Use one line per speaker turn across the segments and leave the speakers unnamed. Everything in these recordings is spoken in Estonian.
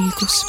ilmavalgus.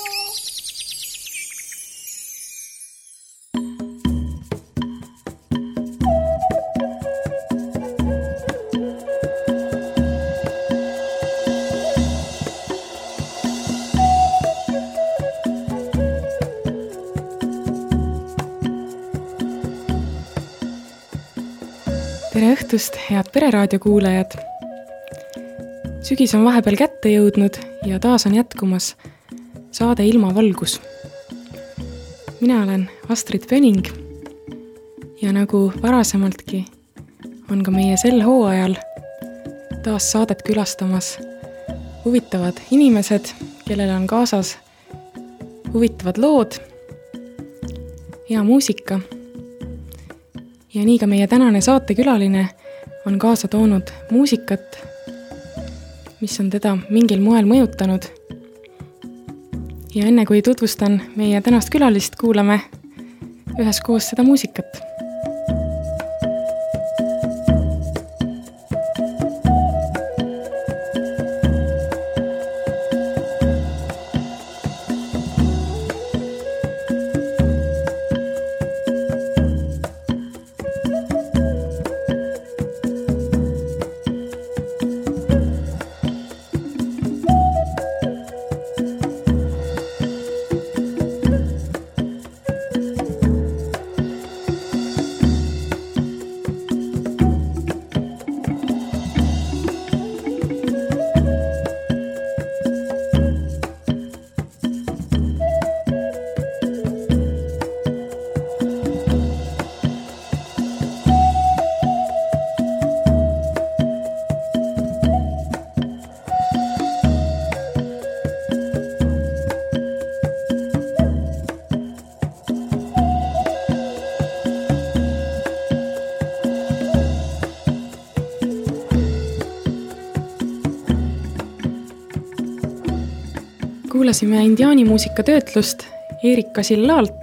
Tere õhtust, head Pereraadio kuulajad! Sügis on vahepeal kätte jõudnud ja taas on jätkumas saade Ilmavalgus. Mina olen Astrid Pöning ja nagu varasemaltki on ka meie sel hooajal taas saadet külastamas huvitavad inimesed, kellel on kaasas huvitavad lood, hea muusika. Ja nii ka meie tänane saatekülaline on kaasa toonud muusikat, mis on teda mingil moel mõjutanud. Ja enne kui tutvustan meie tänast külalist, kuulame üheskoos seda muusikat. Kuulasime indiaanimuusika töötlust Erika Sillaalt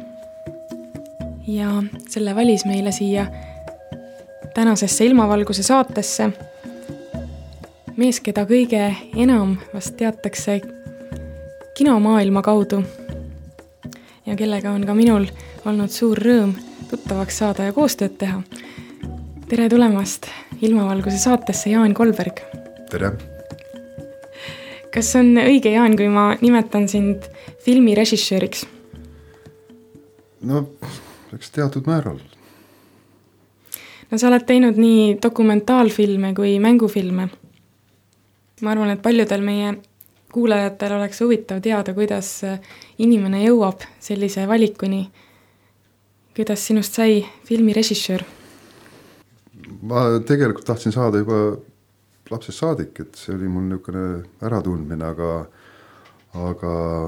ja selle valis meile siia tänasesse Ilmavalguse saatesse mees, keda kõige enam vast teatakse kinomaailma kaudu ja kellega on ka minul olnud suur rõõm tuttavaks saada ja koostööd teha. Tere tulemast Ilmavalguse saatesse, Jaan Kolberg!
Tere!
Kas on õige, Jaan, kui ma nimetan sind filmi režissööriks?
No, eks teatud määral.
No sa oled teinud nii dokumentaalfilme kui mängufilme. Ma arvan, et paljudel meie kuulajatel oleks huvitav teada, kuidas inimene jõuab sellise valikuni. Kuidas sinust sai filmi režissöör?
Ma tegelikult tahtsin saada juba lapsest saadik, et see oli mul niisugune äratundmine, aga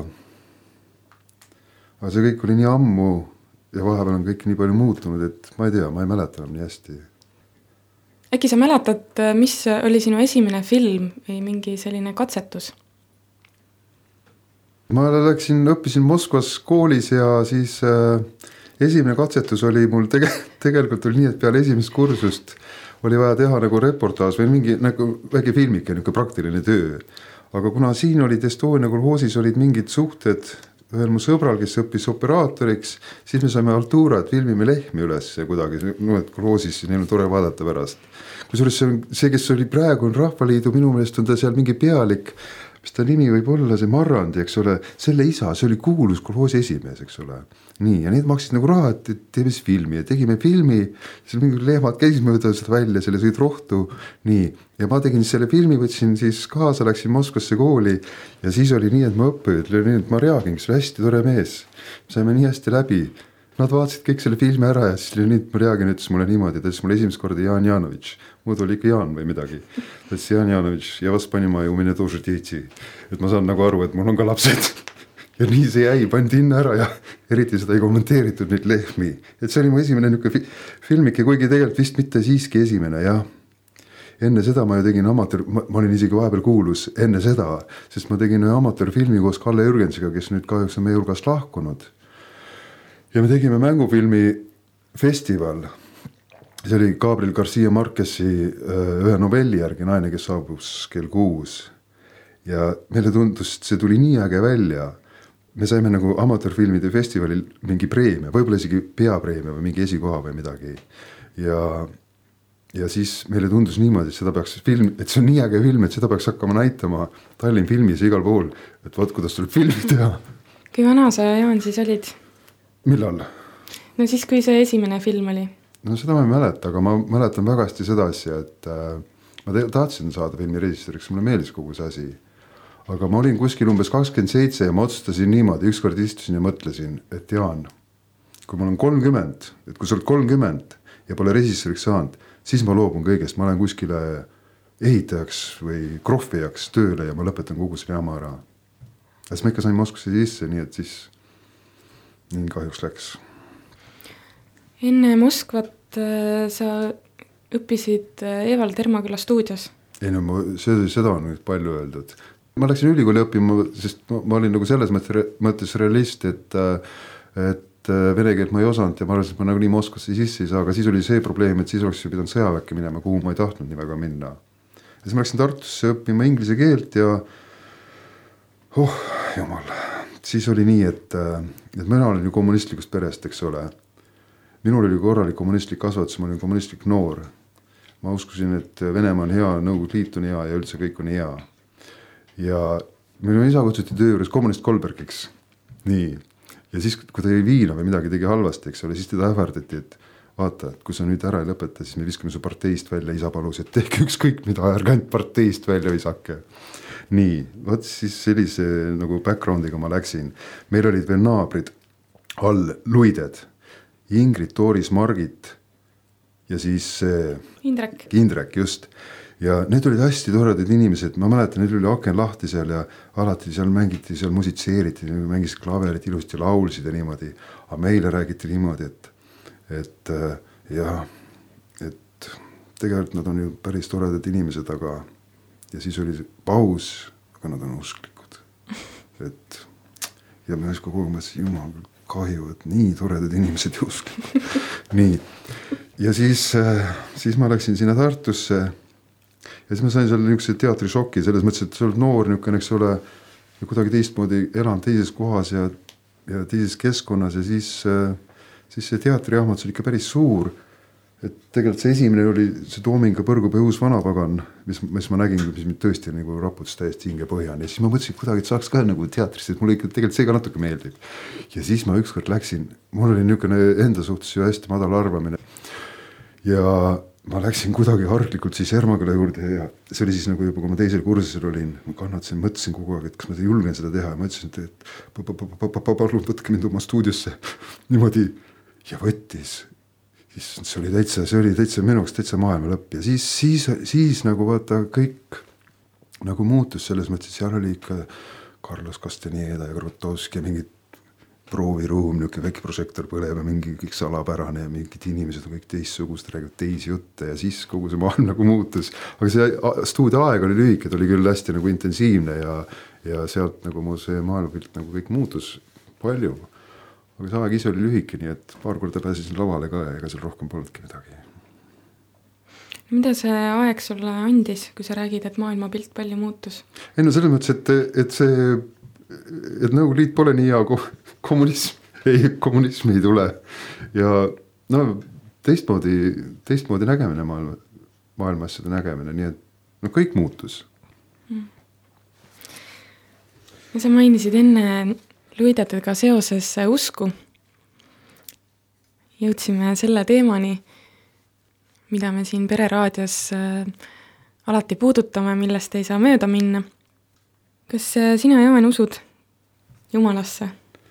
see kõik oli nii ammu ja vahepeal on kõik nii palju muutunud, et ma ei tea, ma ei mäleta enam nii hästi.
Äkki sa mäletad, mis oli sinu esimene film või mingi selline katsetus?
Ma õppisin Moskvas koolis ja siis esimene katsetus oli mul tegelikult oli nii, et peale esimest kursust oli vaja teha nagu reportaaž või mingi nagu väike filmike, niisugune praktiline töö. Aga kuna siin olid Estonia kolhoosis olid mingid suhted ühel mu sõbral, kes õppis operaatoriks, siis me saime Altura, et filmime lehmi üles ja kuidagi, no et kolhoosis neil on tore vaadata pärast. Kusjuures see, kes oli praegu on Rahvaliidu, minu meelest on ta seal mingi pealik, mis ta nimi võib olla, see Marrandi, eks ole, selle isa, see oli kuulus kolhoosi esimees, eks ole. Nii, ja need maksid nagu raha, et teeme siis filmi ja tegime filmi, siis mingi lehmad käis mööda seda välja, selle sõid rohtu, nii. Ja ma tegin selle filmi, võtsin siis kaasa, läksin Moskvasse kooli ja siis oli nii, et ma õppejõud, et Marjagin, kes oli hästi tore mees, saime nii hästi läbi. Nad vaatasid kõik selle filmi ära ja siis Leonid Marjagin ütles mulle niimoodi, ta ütles mulle esimest korda Jaan Janovitš, muidu oli ikka Jaan või midagi. Ta ütles Jaan Janovitš ja vas panima ju mine тоже дети, et ma saan nagu aru, et mul on ka lapsed. Ja nii see jäi, pandi inna ära ja eriti seda ei kommenteeritud neid lehmi. Et see oli mu esimene niisugune filmike, kuigi tegelikult vist mitte siiski esimene, jah. Enne seda ma ju tegin ma olin isegi vahepeal kuulus enne seda, sest ma tegin ühe amatöörfilmi koos Kalle Jürgensiga, kes nüüd kahjuks on meie hulgast lahkunud. Ja me tegime mängufilmi festival. See oli Gabriel Garcia Marquesi ühe novelli järgi Naine, kes saabus kell 6. ja meile tundus, see tuli nii äge välja. Me saime nagu amatöörfilmide festivalil mingi preemia, võib-olla isegi peapreemia või mingi esikoha või midagi. Ja siis meile tundus niimoodi, et seda peaks et see on nii äge film, et seda peaks hakkama näitama Tallinn filmis igal pool, et vaat kuidas tuleb filmi teha.
Kui vana sa, Jaan, siis olid?
Millal?
No siis, kui see esimene film oli.
No seda ma ei mäleta, aga ma mäletan väga hästi seda asja, et ma tahtsin saada filmi režissööriks, mulle meeldis kogu see asi. Aga ma olin kuskil umbes 27 ja ma otsustasin niimoodi, ükskord istusin ja mõtlesin, et Jaan, kui ma olen 30, et kui sa oled 30 ja pole režissööriks saanud, siis ma loobun kõigest, ma lähen kuskile ehitajaks või krohvijaks tööle ja ma lõpetan kogu selle jama ära. Ja siis ma ikka sain Moskvasse sisse, nii et siis nii kahjuks läks.
Enne Moskvat sa õppisid Evald Ermaküla stuudios?
Ei no, seda on nüüd palju öeldud. Ma läksin ülikooli õppima, sest ma olin nagu selles mõttes realist, et vene keelt ma ei osanud ja ma arvasin, et ma nagu nii Moskvasse sisse ei saa, aga siis oli see probleem, et siis oleks ju pidanud sõjaväkke minema, kuhu ma ei tahtnud nii väga minna. Ja siis ma läksin Tartusse õppima inglise keelt ja jumal, siis oli nii, et mina olin ju kommunistlikust perest, eks ole. Minul oli korralik kommunistlik kasvatus, ma olin kommunistlik noor. Ma uskusin, et Venemaa on hea, Nõukogude Liit on hea ja üldse kõik on hea. Ja minu isa kutsuti töö juures kommunist Kolbergiks. Nii. Ja siis, kui ta jäi viina või midagi tegi halvasti, eks ole, siis teda ähvardati, et vaata, et kui sa nüüd ära ei lõpeta, siis me viskame su parteist välja, isa palus, et tehke ükskõik mida, ärge ainult parteist välja visake. Nii, võt siis sellise nagu backgroundiga ma läksin. Meil olid veel naabrid all Luided, Ingrid, Tooris, Margit ja siis Indrek, just. Ja need olid hästi toredad inimesed, ma mäletan, need oli aken lahti seal ja alati seal mängiti, seal musitseeriti, mängis klaverit ilusti, laulsid ja niimoodi. Aga meile räägiti niimoodi, et tegelikult nad on ju päris toredad inimesed, aga ja siis oli paus, aga nad on usklikud. Ja me kogu mõtlesin, jumal kahju, et nii toredad inimesed ja usklikud. Nii. Ja siis ma läksin sinna Tartusse. Ja siis ma sain seal niisuguse teatrišoki, selles mõttes, et sa oled noor niisugune, eks ole, ja kuidagi teistmoodi elan teises kohas ja teises keskkonnas ja siis see teatriahmat oli ikka päris suur. Et tegelikult see esimene oli see Toominga Põrgupea uus vanapagan, mis ma nägin, mis mind tõesti nagu raputas täiesti hinge põhjani. Ja siis ma mõtlesin kuidagi, et saaks ka nagu teatrist, et mulle ikka tegelikult see ka natuke meeldib. Ja siis ma ükskord läksin, mul oli niisugune enda suhtes ju hästi madal arvamine. Ja ma läksin kuidagi harglikult siis Ermaküla juurde ja see oli siis nagu juba, kui ma teisel kursusel olin, ma kannatasin, mõtlesin kogu aeg, et kas ma julgen seda teha ja ma ütlesin, et palun võtke mind oma stuudiosse niimoodi ja võttis. See oli täitsa minuks täitsa maailma lõpp ja siis nagu vaata kõik nagu muutus selles mõttes, et seal oli ikka Carlos Castaneda ja Grotowski ja mingid prooviruum, niuke väike prožektor põleb ja mingi kõik salapärane ja mingid inimesed on kõik teissugust, räägivad teisi jutte ja siis kogu see maailm nagu muutus. Aga see stuudia aeg oli lühike, ta oli küll hästi nagu intensiivne ja sealt nagu mu see maailmapilt nagu kõik muutus palju. Aga see aeg ise oli lühike, nii et paar korda pääsesin lavale ka ja ega seal rohkem polnudki midagi.
Mida see aeg sulle andis, kui sa räägid, et maailmapilt palju muutus?
Ei no selles mõttes, et Nõukogude Liit pole nii hea kommunism ei tule ja no teistmoodi nägemine maailma asjade nägemine, nii et no kõik muutus.
Sa mainisid enne Luidetega seoses usku. Jõudsime selle teemani, mida me siin Pereraadios alati puudutame, millest ei saa mööda minna. Kas sina, Jaan, usud Jumalasse?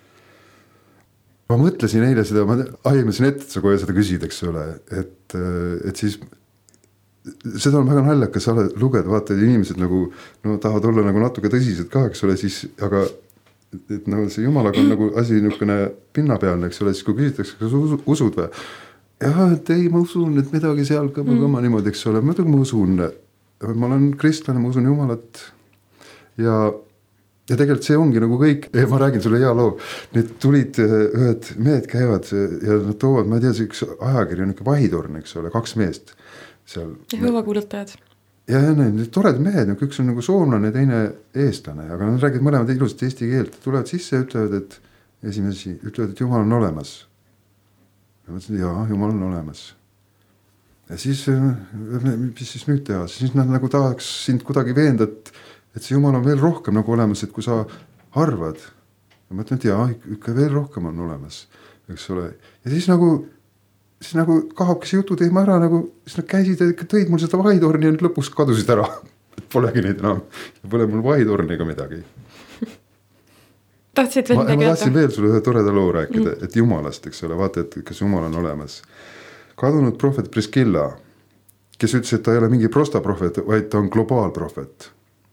Ma mõtlesin eile seda, ma aimasin ette, et sa kohe seda küsid, eks ole, et siis seda on väga naljakas lugeda, vaata, inimesed nagu tahavad olla nagu natuke tõsised ka, eks ole, siis, aga et no see Jumalaga on nagu asi niisugune pinnapealne, eks ole, siis kui küsitakse, kas usud või? Jah, et ei, ma usun, et midagi seal kõma niimoodi, eks ole, muidugi ma usun, ma olen kristlane, ma usun Jumalat ja tegelikult see ongi nagu kõik, ma räägin sulle hea loo, need tulid ühed mehed käivad ja nad toovad, ma ei tea, see üks ajakiri on niisugune Vahitorn, eks ole, 2 meest seal.
Jehova kuulutajad.
ja need toredad mehed, üks on nagu soomlane, teine eestlane, aga nad räägivad mõlemad ilusat eesti keelt, tulevad sisse ja ütlevad, et esimesi ütlevad, et Jumal on olemas. Ja mõtlesin, jaa, Jumal on olemas. Ja siis, mis siis nüüd teha? Siis nad nagu tahaks sind kuidagi veenda, et see Jumal on veel rohkem nagu olemas, et kui sa arvad, ja ma ütlen, et jaa, ikka veel rohkem on olemas, eks ole. Ja siis nagu kahabki see jutu teema ära, nagu siis nad käisid ja tõid mul seda vahitorni ja nüüd lõpuks kadusid ära. Et polegi neid enam. Pole mul vahitorniga midagi.
Tahtsid veel midagi
ma tahtsin veel sulle ühe toreda loo rääkida, et Jumalast, eks ole, vaata, et kas Jumal on olemas. Kadunud prohvet Priskilla, kes ütles, et ta ei ole mingi prostaprohvet, vaid ta on globaalprohvet.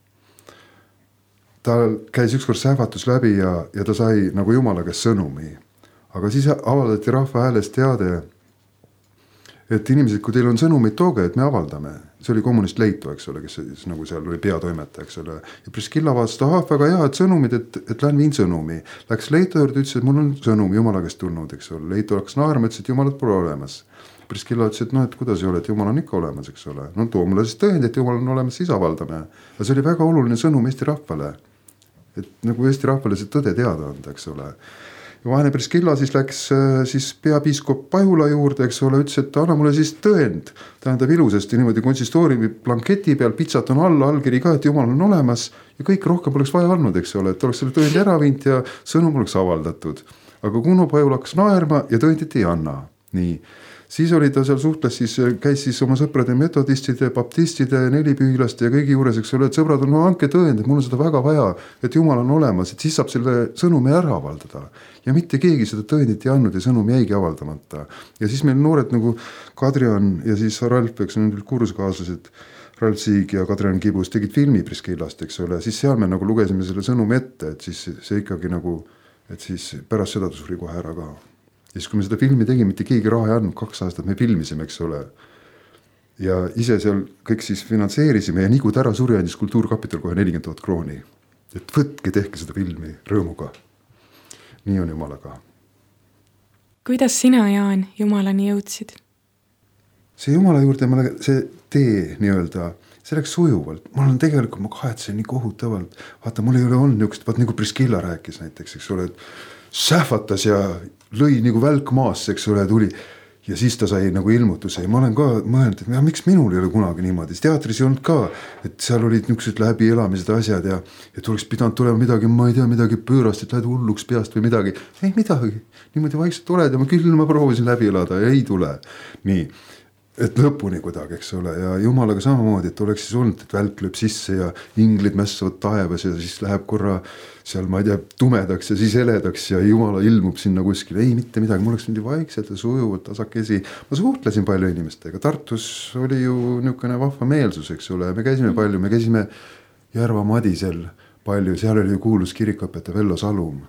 Ta käis ükskord sähvatus läbi ja ta sai nagu Jumala käest sõnumi. Aga siis avaldati rahva hääles teade, et inimesed, kui teil on sõnumid, tooge, et me avaldame. See oli kommunist Leitu, eks ole, kes nagu seal oli peatoimetaja, eks ole. Ja Priskilla vaatas, väga hea, et sõnumid, et lähen viin sõnumi. Läks Leitu juurde, ütles, et mul on sõnum Jumala käest tulnud, eks ole. Leitu hakkas naerma, ütles, et Jumalat pole olemas. Priskilla ütles, et et kuidas ei ole, et Jumal on ikka olemas, eks ole. No too mulle siis tõend, et Jumal on olemas, siis avaldame. Ja see oli väga oluline sõnum Eesti rahvale. Et nagu Eesti rahvale see tõde teada anda, eks ole. Ja vaene Priskilla siis läks siis peapiiskop Pajula juurde, eks ole, ütles, et anna mulle siis tõend. Tähendab ilusasti niimoodi konsistooriumi blanketi peal, pitsat on all, allkiri ka, et Jumal on olemas ja kõik rohkem poleks vaja olnud, eks ole, et oleks selle tõendi ära viinud ja sõnum oleks avaldatud. Aga Kuno Pajula hakkas naerma ja tõendit ei anna. Nii. Siis oli ta seal suhtles, siis käis siis oma sõprade metodistide, baptistide, nelipühilaste ja kõigi juures, eks ole, et sõbrad on, no anke tõend, et mul on seda väga vaja, et Jumal on olemas, et siis saab selle sõnumi ära avaldada. Ja mitte keegi seda tõendit ei andnud ja sõnum jäigi avaldamata. Ja siis meil noored nagu Kadrian ja siis Ralf, eks on kursuskaaslased, Ralf Siig ja Kadrian Kibus tegid filmi Priskillast, eks ole, siis seal me nagu lugesime selle sõnumi ette, et siis see ikkagi nagu, et siis pärast seda suri kohe ära ka. Ja siis kui me seda filmi tegime, mitte keegi raha ei andnud, 2 aastat me filmisime, eks ole. Ja ise seal kõik siis finantseerisime ja nii kui ta ära suri, andis Kultuurkapital kohe 40 000 krooni. Et võtke, tehke seda filmi rõõmuga. Nii on Jumalaga.
Kuidas sina, Jaan, Jumalani jõudsid?
See Jumala juurde, see tee nii-öelda, see läks sujuvalt. Mul on tegelikult, ma kahetsen nii kohutavalt. Vaata, mul ei ole olnud niisugust, vaata nagu Priskilla rääkis näiteks, eks ole, et sähvatas ja lõi nagu välk maas, eks ole, tuli. Ja siis ta sai nagu ilmutuse ja ma olen ka mõelnud, et miks minul ei ole kunagi niimoodi. Teatris ei olnud ka, et seal olid niisugused läbi elamised asjad ja et oleks pidanud tulema midagi, ma ei tea, midagi pöörast, et lähed hulluks peast või midagi. Ei midagi, niimoodi vaikselt oled ja ma proovisin läbi elada ja ei tule. Nii, et lõpuni kuidagi, eks ole, ja Jumalaga samamoodi, et oleks siis olnud, et välk lööb sisse ja inglid mässavad taevas ja siis läheb korra seal, ma ei tea, tumedaks ja siis heledaks ja Jumala ilmub sinna kuskil. Ei, mitte midagi, mul oleks niimoodi vaikselt ja sujuvalt tasakesi. Ma suhtlesin palju inimestega. Tartus oli ju niisugune vahva meelsus, eks ole. Me käisime Järva Madisel palju, seal oli ju kuulus kirikuõpetaja Vello Salum.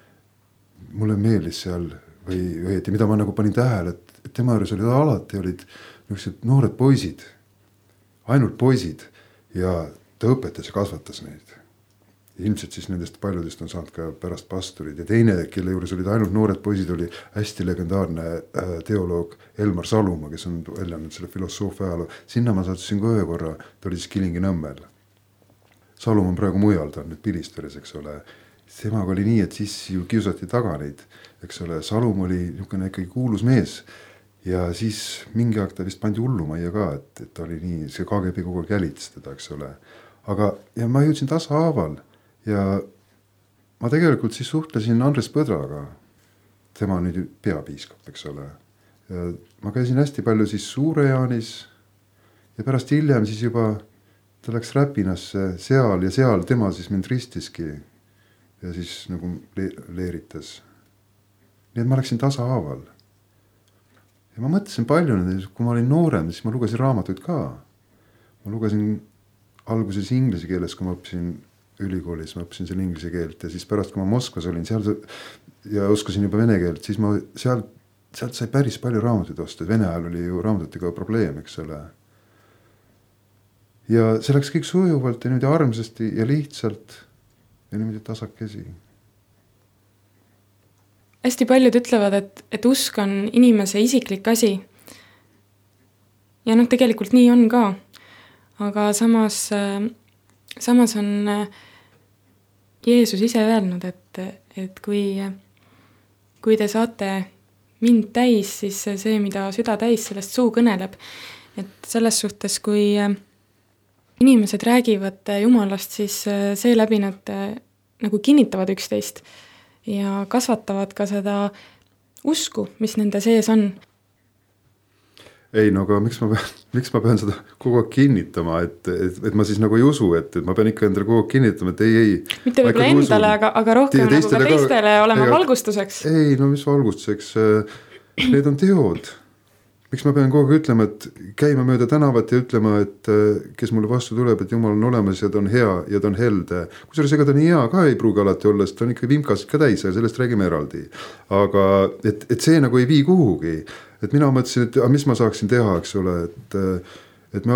Mulle meeldis seal või mida ma nagu panin tähele, et tema juures alati olid niisugused noored poisid, ainult poisid ja ta õpetas ja kasvatas neid. Ilmselt siis nendest paljudest on saanud ka pärast pastorid ja teine, kelle juures olid ainult noored poisid, oli hästi legendaarne teoloog Elmar Saluma, kes on väljanud selle filosoofia ajaloo. Sinna ma sattusin ka ühe korra, ta oli siis Kilingi-Nõmmel. Salum on praegu mujal, ta on nüüd Pilistveres, eks ole. Temaga oli nii, et siis ju kiusati taga neid, eks ole. Salum oli niisugune ikkagi kuulus mees ja siis mingi aeg ta vist pandi hullumajja ka, et ta oli nii, see KGB kogu aeg jälitas teda, eks ole. Aga ja ma jõudsin tasahaaval ja ma tegelikult siis suhtlesin Andres Põdraga, tema nüüd peapiiskop, eks ole. Ja ma käisin hästi palju siis Suure-Jaanis ja pärast hiljem siis juba ta läks Räpinasse seal ja seal tema siis mind ristiski ja siis nagu leeritas. Nii et ma läksin tasahaaval. Ja ma mõtlesin palju, kui ma olin noorem, siis ma lugesin raamatuid ka. Ma lugesin alguses inglise keeles, kui ma õppisin ülikoolis, ma õppisin seal inglise keelt ja siis pärast, kui ma Moskvas olin seal ja oskasin juba vene keelt, siis ma sealt sai päris palju raamatuid osta. Vene ajal oli ju raamatutega probleem, eks ole. Ja see läks kõik sujuvalt ja niimoodi armsasti ja lihtsalt ja niimoodi tasakesi.
Hästi paljud ütlevad, et usk on inimese isiklik asi. Ja tegelikult nii on ka. aga samas on Jeesus ise öelnud, et kui te saate mind täis, siis see, mida süda täis, sellest suu kõneleb. Et selles suhtes, kui inimesed räägivad Jumalast, siis seeläbi nad nagu kinnitavad üksteist ja kasvatavad ka seda usku, mis nende sees on.
Ei, no aga miks ma pean seda kogu aeg kinnitama, et ma siis nagu ei usu, et ma pean ikka endale kogu aeg kinnitama, et ei.
Mitte võib-olla endale, aga rohkem nagu ka teistele olema valgustuseks.
Ei, no mis valgustuseks, need on teod. Miks ma pean kogu aeg ütlema, et käima mööda tänavat ja ütlema, et kes mulle vastu tuleb, et Jumal on olemas ja ta on hea ja ta on helde. Kusjuures ega ta nii hea ka ei pruugi alati olla, sest ta on ikka vimkasid ka täis ja sellest räägime eraldi. Aga et see nagu ei vii kuhugi. Et mina mõtlesin, et mis ma saaksin teha, eks ole, et ma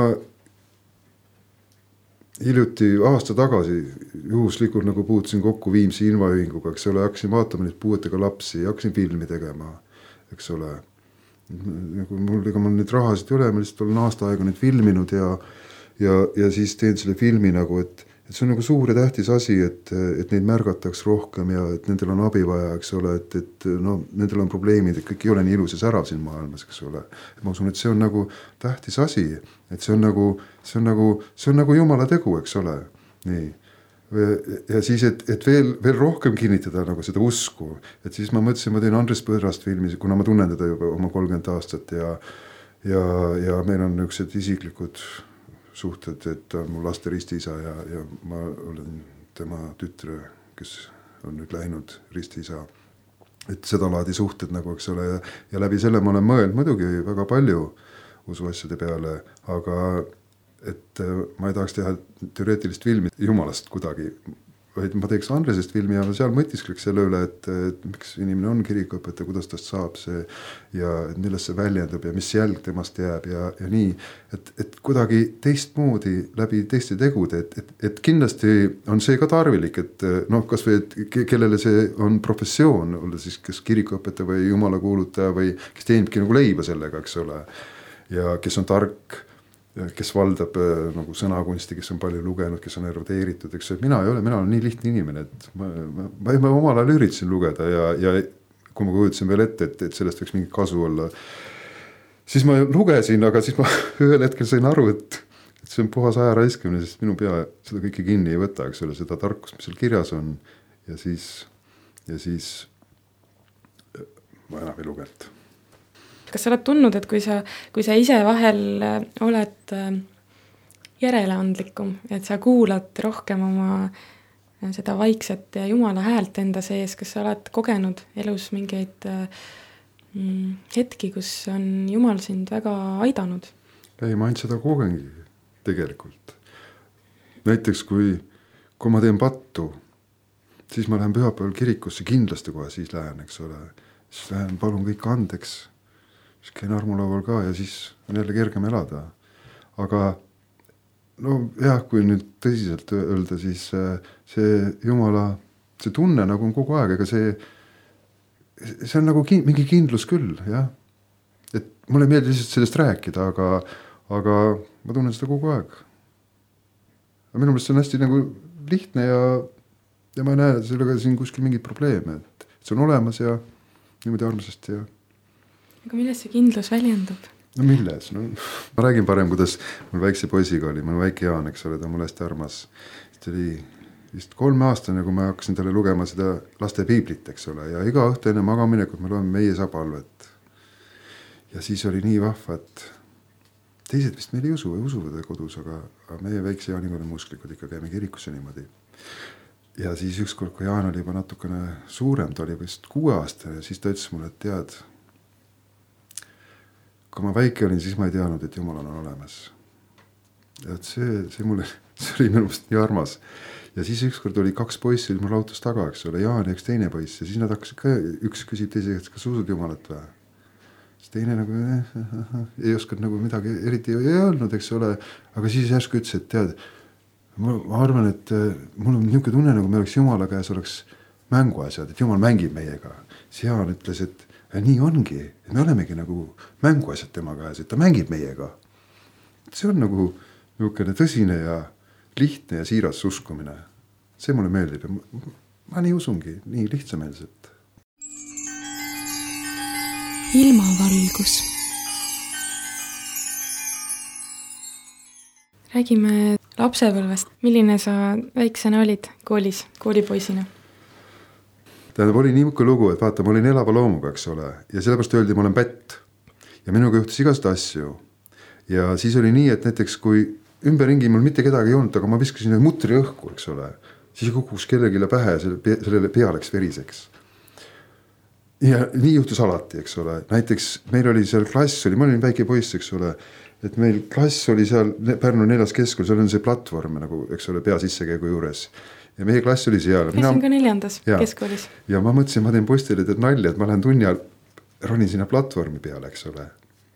hiljuti aasta tagasi juhuslikult nagu puutusin kokku Viimsi ilmaühinguga, eks ole, hakkasin vaatama neid puuetega lapsi, hakkasin filmi tegema, eks ole. Mul neid rahasid ei ole, ma lihtsalt olen aasta aega neid filminud ja siis teen selle filmi nagu, et see on nagu suur ja tähtis asi, et neid märgataks rohkem ja et nendel on abi vaja, eks ole, et no, nendel on probleemid, et kõik ei ole nii ilus ja särav siin maailmas, eks ole. Ma usun, et see on nagu tähtis asi, et see on nagu Jumala tegu, eks ole. Nii. Ja siis, et veel rohkem kinnitada nagu seda usku, et siis ma mõtlesin, ma teen Andres Põdrast filmi, kuna ma tunnen teda juba oma 30 aastat ja meil on niisugused isiklikud suhted, et ta on mu laste ristiisa ja ma olen tema tütre, kes on nüüd läinud ristiisa, et seda laadi suhted nagu, eks ole, ja läbi selle ma olen mõelnud muidugi väga palju usuasjade peale, aga et ma ei tahaks teha teoreetilist filmi Jumalast kuidagi, vaid ma teeks Andresest filmi ja seal mõtiskleks selle üle, et miks inimene on kirikuõpetaja, kuidas tast saab see ja millest see väljendub ja mis jälg temast jääb ja nii, et kuidagi teistmoodi läbi teiste tegude, et kindlasti on see ka tarvilik, et noh, kas või, et kellele see on professioon, olla siis kes kirikuõpetaja või Jumala kuulutaja või kes teenibki nagu leiba sellega, eks ole, ja kes on tark, kes valdab nagu sõnakunsti, kes on palju lugenud, kes on erudeeritud, eks, et mina olen nii lihtne inimene, et ma omal ajal üritasin lugeda ja kui ma kujutasin veel ette, et sellest võiks mingi kasu olla, siis ma lugesin, aga siis ma ühel hetkel sain aru, et see on puhas aja raiskamine, sest minu pea seda kõike kinni ei võta, eks ole, seda tarkust, mis seal kirjas on ja siis ma enam ei lugenud.
Kas sa oled tundnud, et kui sa ise vahel oled järeleandlikum, et sa kuulad rohkem oma seda vaikset ja Jumala häält enda sees, kas sa oled kogenud elus mingeid hetki, kus on Jumal sind väga aidanud?
Ei, ma ainult seda kogengi tegelikult. Näiteks kui ma teen pattu, siis ma lähen pühapäeval kirikusse, kindlasti kohe siis lähen, eks ole. Siis lähen, palun kõik andeks. Siis käin armulaual ka ja siis on jälle kergem elada. Aga no jah, kui nüüd tõsiselt öelda, siis see Jumala, see tunne nagu on kogu aeg, ega see on nagu mingi kindlus küll, jah. Et mulle meeldib lihtsalt sellest rääkida, aga ma tunnen seda kogu aeg. Aga minu meelest see on hästi nagu lihtne ja ma ei näe sellega siin kuskil mingit probleeme, et see on olemas ja niimoodi armsasti ja
aga milles see kindlus väljendub?
No milles? No, ma räägin parem, kuidas mul väikse poisiga oli. Mul väike Jaan, eks ole, ta mul hästi armas. See oli vist 3 aastane, kui ma hakkasin talle lugema seda laste piiblit, eks ole. Ja iga õhtu enne magaminekut me loeme meie isapalvet. Ja siis oli nii vahva, et teised vist meil ei usuvad kodus, aga meie väikse Jaaniga oli musklikud, ikka käime kirikusse niimoodi. Ja siis ükskord, kui Jaan oli juba natukene suurem, ta oli vist 6 aastane ja siis ta ütles mulle, et tead, kui ma väike olin, siis ma ei teadnud, et Jumal on olemas. Ja see oli minu meelest nii armas. Ja siis ükskord oli 2 poissi mul autos taga, eks ole, Jaan ja üks teine poiss. Ja siis nad hakkasid ka, üks küsib teise, et kas usud Jumalat või? Siis teine nagu ei oskanud nagu midagi, eriti ei öelnud, eks ole. Aga siis järsku ütles, et tead, ma arvan, et mul on niisugune tunne, nagu me oleks Jumala käes, oleks mänguasjad, et Jumal mängib meiega. Siis Jaan ütles, et ja nii ongi, et me olemegi nagu mänguasjad tema käes, et ta mängib meiega. See on nagu niisugune tõsine ja lihtne ja siiras uskumine. See mulle meeldib ja ma nii usungi, nii lihtsameelselt.
Ilmavalgus. Räägime lapsepõlvest. Milline sa väiksena olid koolis, koolipoisina?
Tähendab, oli niisugune lugu, et vaata, ma olin elava loomuga, eks ole, ja sellepärast öeldi, ma olen pätt. Ja minuga juhtus igast asju. Ja siis oli nii, et näiteks kui ümberringi mul mitte kedagi ei olnud, aga ma viskasin mutri õhku, eks ole, siis kukkus kellegile pähe, sellele pea läks veriseks. Ja nii juhtus alati, eks ole. Näiteks meil oli seal klass, ma olin väike poiss, eks ole, et meil klass oli seal Pärnu 4. keskkool, seal on see platvorm, nagu, eks ole, pea sissekäigu juures. Ja meie klass oli seal.
Kes on ka 4. keskkoolis.
Ja ma mõtlesin, ma teen poistele nalja, et ma lähen tunni ajal, ronin sinna platvormi peale, eks ole.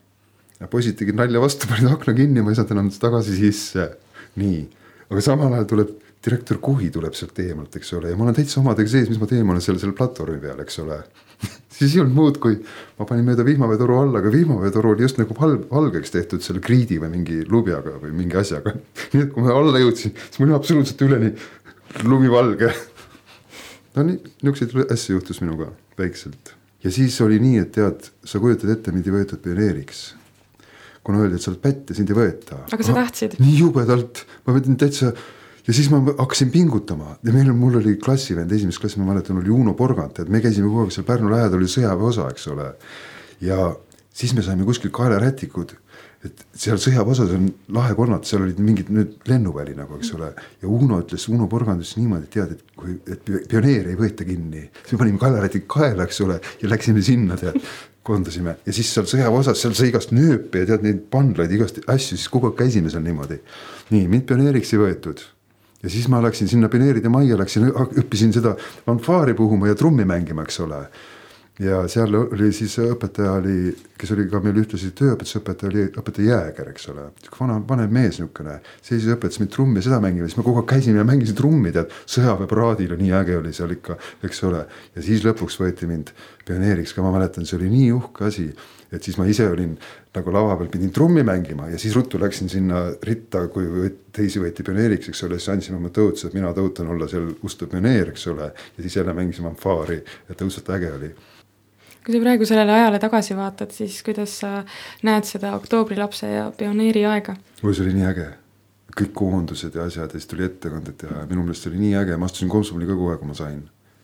Ja poisid tegid nalja vastu, panid akna kinni, ma ei saanud enam tagasi sisse. Nii. Aga samal ajal tuleb direktor Kuhi tuleb sealt eemalt, eks ole, ja ma olen täitsa omadega sees, mis ma teen, ma olen seal platvormi peal, eks ole. Siis ei olnud muud, kui ma panin mööda vihmaveetoru alla, aga vihmaveetoru oli just nagu valgeks tehtud selle kriidi või mingi lubjaga või mingi asjaga. Nii et kui ma alla jõudsin, siis mul oli absoluutselt üleni lumivalge. No niisuguseid asja juhtus minuga väikselt. Ja siis oli nii, et tead, sa kujutad ette, mind ei võetud pioneeriks. Kuna öeldi, et sa oled pätt ja sind ei võeta.
Aga sa tahtsid?
Nii jubedalt. Ma võtin täitsa. Ja siis ma hakkasin pingutama ja mul oli klassivend, esimeses klassi, ma mäletan, oli Uno Porgant, et me käisime kogu aeg seal Pärnu lähedal, oli sõjaväeosa, eks ole. Ja siis me saime kuskil kaelarätikud, et seal sõjaväeosas on lahekonnad, seal olid mingid lennuväli nagu, eks ole. Ja Uno Porgant ütles niimoodi, et tead, et pioneeri ei võeta kinni. Siis me panime kaelarätik kaela, eks ole, ja läksime sinna, tead, kondasime. Ja siis seal sõjaväeosas, seal sai igast nööpe ja tead neid pandlaid, igast asju, siis kogu aeg käisime seal niimoodi. Nii, mind pioneeriks ei võetud. Ja siis ma läksin sinna pioneeride majja, õppisin seda fanfaari puhuma ja trummi mängima, eks ole. Ja seal oli siis õpetaja, kes oli ka meil ühtlasi tööõpetusõpetaja, oli õpetaja Jääger, eks ole. Vanem mees niisugune, seisis õpetas mind trummi ja seda mängima, siis ma kogu aeg käisin ja mängisin trummi, tead, sõjaväeparaadil, nii äge oli seal ikka, eks ole. Ja siis lõpuks võeti mind pioneeriks, ka ma mäletan, see oli nii uhke asi. Et siis ma ise olin nagu lava peal, pidin trummi mängima ja siis ruttu läksin sinna ritta, kui teisi võeti pioneeriks, eks ole, siis andsime oma tõutused, mina tõutan olla seal ustu pioneer, eks ole, ja siis jälle mängisime fanfaari, et tõustat äge oli.
Kui sa praegu sellele ajale tagasi vaatad, siis kuidas sa näed seda oktoobrilapse ja pioneeri aega?
Või see oli nii äge. Kõik koondused ja asjad ja siis tuli ettekanded ja minu meelest oli nii äge, ma astusin Komsomoli ka kogu aeg, kui ma sain.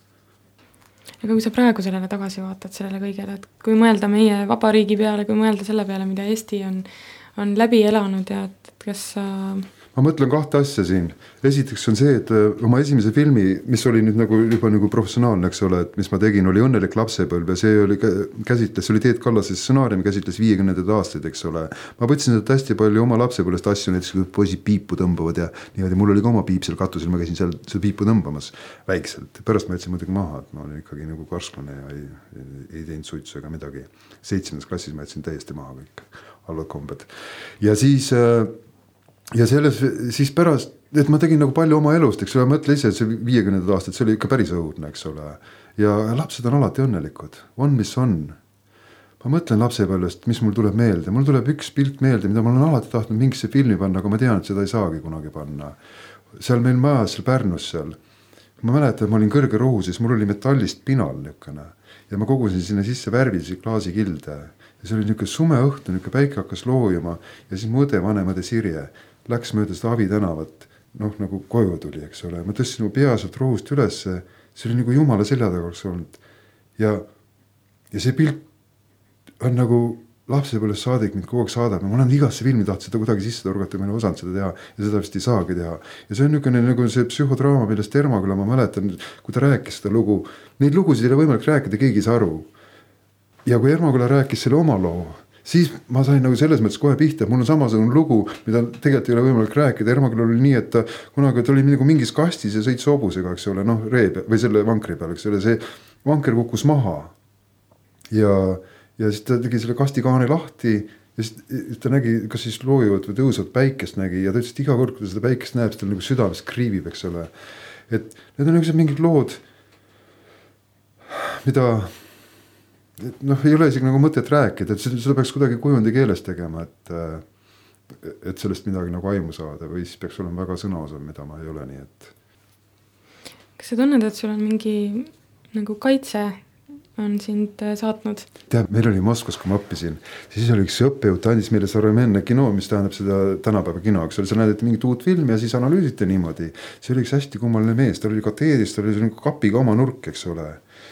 Aga kui sa praegu sellele tagasi vaatad sellele kõigele, et kui mõelda meie vabariigi peale, kui mõelda selle peale, mida Eesti on läbi elanud ja et kas sa...
Ma mõtlen 2 asja siin. Esiteks on see, et oma esimese filmi, mis oli nüüd juba nagu professionaalne, eks ole, et mis ma tegin, oli Õnnelik lapsepõlv ja see oli käsitles, oli Teet Kallase stsenaarium, käsitles 50. aastaid, eks ole. Ma võtsin seda hästi palju oma lapsepõlvest asju, näiteks kui poisid piipu tõmbavad ja niimoodi, mul oli ka oma piip seal katusel, ma käisin seal seda piipu tõmbamas väikselt. Pärast ma jätsin muidugi maha, et ma olin ikkagi nagu karsklane ja ei teinud suitsu ega midagi. 7. klassis ma jätsin täiesti maha kõik halvad kombed. Ja siis... Ja siis pärast, et ma tegin nagu palju oma elust, eks ole, mõtle ise, et see 50. aastat, see oli ikka päris õudne, eks ole. Ja lapsed on alati õnnelikud, on mis on. Ma mõtlen lapsepõlvest, mis mul tuleb meelde. Mul tuleb üks pilt meelde, mida ma olen alati tahtnud mingisse filmi panna, aga ma tean, et seda ei saagi kunagi panna. Seal meil majas, seal Pärnus seal. Ma mäletan, ma olin kõrge rohuses, mul oli metallist pinal niukene. Ja ma kogusin sinna sisse värvilisi klaasikilde. Ja see oli niuke sume õhtu, niuke päike hakkas loojuma ja siis mu õde, vanemõde Sirje läks mööda seda Avi tänavat, nagu koju tuli, eks ole. Ma tõstsin mu pea sealt rohust ülesse, see oli nagu jumala selja taga oleks olnud. Ja see pilt on nagu lapsepõlvest saadik mind kogu aeg saadab. Ma olen igasse filmi tahtnud seda kuidagi sisse torgata, ma ei osanud seda teha ja seda vist ei saagi teha. Ja see on niisugune nagu see psühhodraama, millest Ermaküla, ma mäletan, kui ta rääkis seda lugu. Neid lugusid ei ole võimalik rääkida, keegi ei saa aru. Ja kui Ermaküla rääkis selle oma loo, siis ma sain nagu selles mõttes kohe pihta, et mul on samasugune lugu, mida tegelikult ei ole võimalik rääkida. Ermaküla oli nii, et ta kunagi oli nagu mingis kastis ja sõits hobusega, eks ole, reeb või selle vankri peal, eks ole, see vanker kukkus maha. Ja siis ta tegi selle kastikaane lahti ja siis ta nägi, kas siis loojuvad või tõusvad päikest nägi ja ta ütles, et iga kord, kui ta seda päikest näeb, siis ta nagu südamest kriivib, eks ole. Et need on niisugused mingid lood, mida... ei ole isegi nagu mõtet rääkida, et seda peaks kuidagi kujundi keeles tegema, et et sellest midagi nagu aimu saada või siis peaks olema väga sõnaosav, mida ma ei ole, nii et.
Kas sa tunned, et sul on mingi nagu kaitse on sind saatnud?
Tead, meil oli Moskvas, kui ma õppisin, siis oli üks õppejõud, ta andis meile Savremenne kino, mis tähendab seda tänapäeva kino, eks oli, sa näed mingit uut filmi ja siis analüüsite niimoodi. See oli üks hästi kummaline mees, ta oli kateedis, ta oli kapiga oma nurk, eks ole.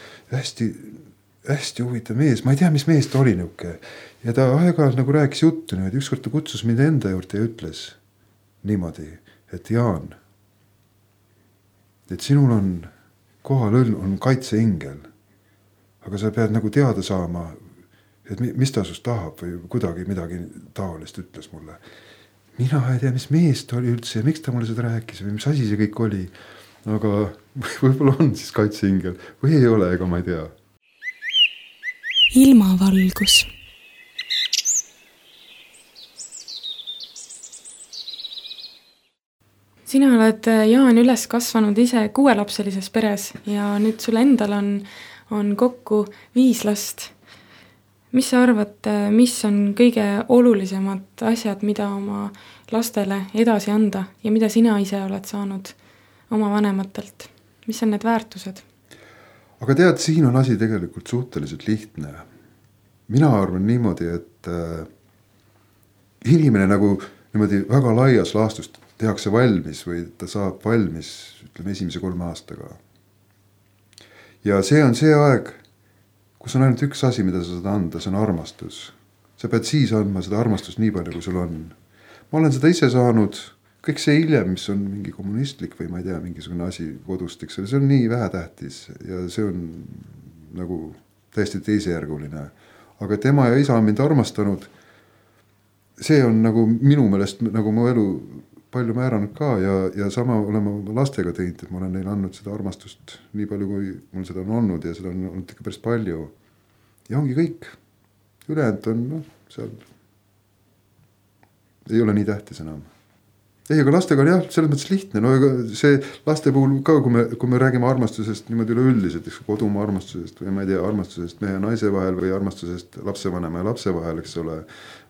Hästi huvitav mees, ma ei tea, mis mees ta oli niuke. Ja ta aeg-ajalt nagu rääkis juttu, et ükskord ta kutsus mind enda juurde ja ütles niimoodi, et Jaan, et sinul on kohal on kaitseingel, aga sa pead nagu teada saama, et mis ta sust tahab või kuidagi midagi taolist ütles mulle. Mina ei tea, mis mees ta oli üldse ja miks ta mulle seda rääkis või mis asi see kõik oli, aga võib-olla on siis kaitseingel või ei ole, ega ma ei tea.
Ilmavalgus. Sina oled, Jaan, üles kasvanud ise 6-lapselises peres ja nüüd sul endal on kokku 5 last. Mis sa arvad, mis on kõige olulisemad asjad, mida oma lastele edasi anda ja mida sina ise oled saanud oma vanematelt? Mis on need väärtused?
Aga tead, siin on asi tegelikult suhteliselt lihtne. Mina arvan niimoodi, et inimene nagu niimoodi väga laias laastust tehakse valmis või ta saab valmis, ütleme, 1-3 aastaga. Ja see on see aeg, kus on ainult üks asi, mida sa saad anda, see on armastus. Sa pead siis andma seda armastust nii palju, kui sul on. Ma olen seda ise saanud, kõik see hiljem, mis on mingi kommunistlik või ma ei tea, mingisugune asi kodust, eks see on nii vähetähtis ja see on nagu täiesti teisejärguline. Aga tema ja isa on mind armastanud, see on nagu minu meelest nagu mu elu palju määranud ka ja sama olema lastega teinud, et ma olen neile andnud seda armastust nii palju, kui mul seda on olnud ja seda on olnud ikka päris palju. Ja ongi kõik. Ülejäänud on, seal ei ole nii tähtis enam. Ei, aga lastega on jah, selles mõttes lihtne. No see laste puhul ka, kui me räägime armastusest niimoodi üleüldiselt, kodumaa armastusest või ma ei tea, armastusest mehe ja naise vahel või armastusest lapsevanema ja lapse vahel, eks ole.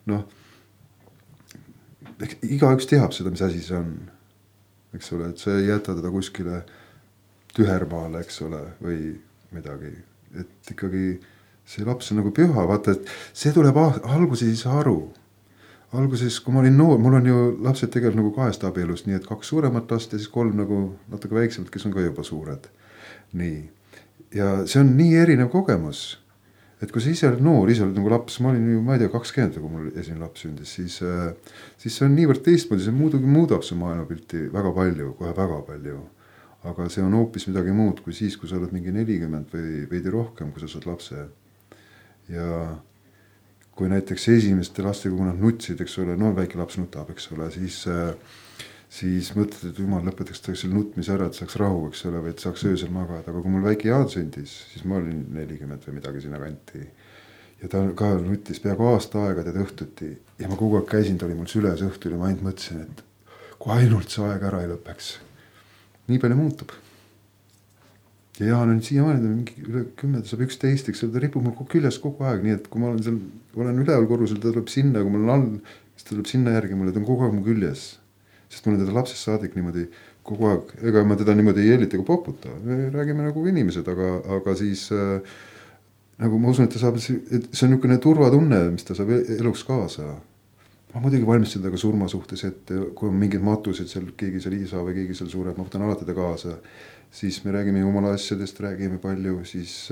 Igaüks teab seda, mis asi see on, eks ole, et sa ei jäta teda kuskile tühermaale, eks ole, või midagi. Et ikkagi see laps on nagu püha, vaata, et see tuleb alguses aru. Alguses, kui ma olin noor, mul on ju lapsed tegelikult nagu 2 abielust, nii et 2 suuremat last ja siis 3 nagu natuke väiksemad, kes on ka juba suured. Nii. Ja see on nii erinev kogemus. Et kui sa ise oled noor, ise oled nagu laps, ma olin ju, ma ei tea, 20, kui mul esimene laps sündis, siis see on niivõrd teistmoodi, see muudab su maailmapilti väga palju, kohe väga palju. Aga see on hoopis midagi muud kui siis, kui sa oled mingi 40 või veidi rohkem, kui sa saad lapse. Ja kui näiteks esimeste lastega, kui nad nutsid, eks ole, no väike laps nutab, eks ole, siis mõtled, et jumal lõpetaks selle nutmise ära, et saaks rahu, eks ole, või et saaks öösel magada. Aga kui mul väike Jaan sündis, siis ma olin 40 või midagi sinna kanti. Ja ta ka nutis peaaegu aasta aega teda õhtuti. Ja ma kogu aeg käisin, ta oli mul süles õhtul ja ma ainult mõtlesin, et kui ainult see aeg ära ei lõpeks. Nii palju muutub. Ja Jaan on siiamaani mingi üle 10, ta saab 11, eks ta ripub mul küljes kogu aeg. Nii et kui ma olen üleval korrusel, ta tuleb sinna, kui mul on all, siis ta tuleb sinna järgi mulle, ta on kogu aeg mu küljes. Sest mul on teda lapsest saadik niimoodi kogu aeg, ega ma teda niimoodi ei eelita ega poputa. Me räägime nagu inimesed, aga siis nagu ma usun, et see on niisugune turvatunne, mis ta saab eluks kaasa. Ma muidugi valmistan teda ka surma suhtes, et kui on mingid matused seal, keegi seal isa või keegi seal sureb, ma võtan alati ta kaasa. Siis me räägime jumala asjadest, räägime palju, siis